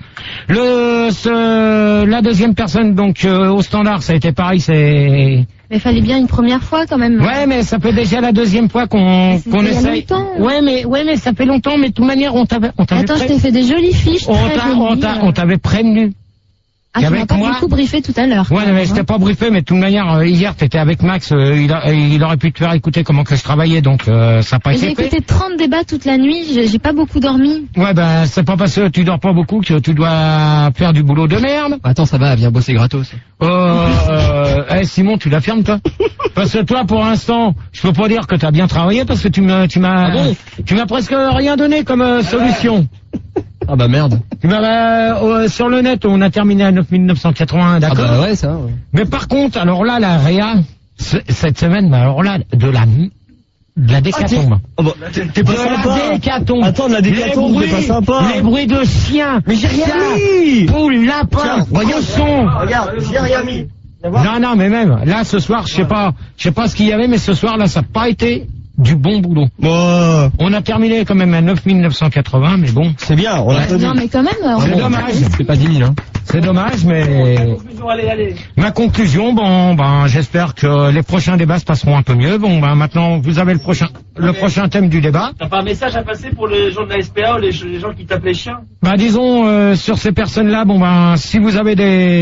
La deuxième personne, donc, au standard, ça a été pareil, Mais fallait bien une première fois quand même. Ouais, mais ça fait déjà la deuxième fois qu'on essaye. Ouais, mais ça fait longtemps, mais de toute manière, on t'avait Attends, je t'ai fait des jolies fiches. On t'avait prévenu. Ah, tu m'as pas beaucoup briefé tout à l'heure. Ouais, mais je t'ai pas briefé, mais de toute manière, hier, t'étais avec Max, il aurait pu te faire écouter comment que je travaillais, donc ça n'a pas été fait. J'ai écouté 30 débats toute la nuit, j'ai pas beaucoup dormi. Ouais, ben, c'est pas parce que tu dors pas beaucoup que tu dois faire du boulot de merde. Attends, ça va, viens bosser gratos. Simon, tu l'affirmes, toi? Parce que toi, pour l'instant, je peux pas dire que t'as bien travaillé parce que tu m'as presque rien donné comme solution. Ah bah merde. Sur le net, on a terminé à 9981, d'accord? Ah bah ouais, ça. Ouais. Mais par contre, alors là, la réa, cette semaine, alors là, de la décatombe. T'es pas sympa. La décatombe. Attends, de la décatombe, t'es pas sympa. Les bruits de chiens. Mais j'ai rien mis. Poule, lapin, cochon. Regarde, j'ai rien mis. Non, mais même, là, ce soir, je sais pas ce qu'il y avait, mais ce soir, là, ça n'a pas été du bon boulot. On a terminé quand même à 9980, mais bon. C'est bien, on a tenu. Non, mais quand même. C'est dommage. C'est pas 10 000, hein. C'est dommage, mais... Ma conclusion, j'espère que les prochains débats se passeront un peu mieux. Bon, maintenant, vous avez le prochain thème du débat. T'as pas un message à passer pour les gens de la SPA ou les gens qui tapent les chiens? Disons, sur ces personnes-là, si vous avez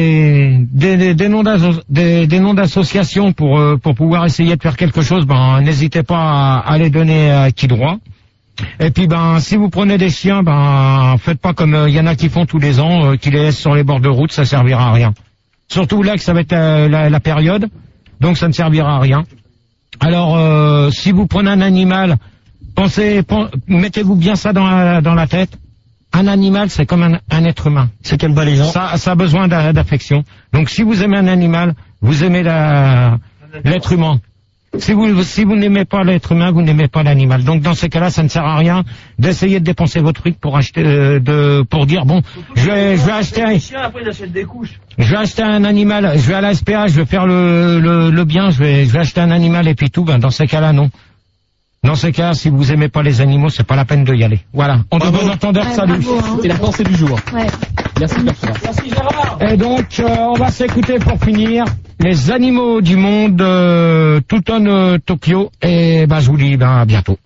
des noms d'associations pour pouvoir essayer de faire quelque chose, n'hésitez pas à les donner à qui droit. Et puis si vous prenez des chiens, faites pas comme il y en a qui font tous les ans, qui les laissent sur les bords de route, ça servira à rien. Surtout là que ça va être la période, donc ça ne servira à rien. Alors si vous prenez un animal, mettez-vous bien ça dans la tête. Un animal, c'est comme un être humain. C'est qu'aime pas les gens. Ça a besoin d'affection. Donc si vous aimez un animal, vous aimez l'être humain. Si vous n'aimez pas l'être humain, vous n'aimez pas l'animal. Donc dans ces cas-là, ça ne sert à rien d'essayer de dépenser votre fric pour acheter, pour dire je vais acheter un animal, je vais à la SPA, je vais faire le bien, je vais acheter un animal et puis tout. Dans ces cas-là, non. Dans ces cas, si vous aimez pas les animaux, c'est pas la peine de y aller. Voilà. On te donne entendeur, salut. C'est la pensée du jour. Ouais. Merci Gérard. Et donc, on va s'écouter pour finir les animaux du monde, Tuton Tokyo. Et je vous dis à bientôt.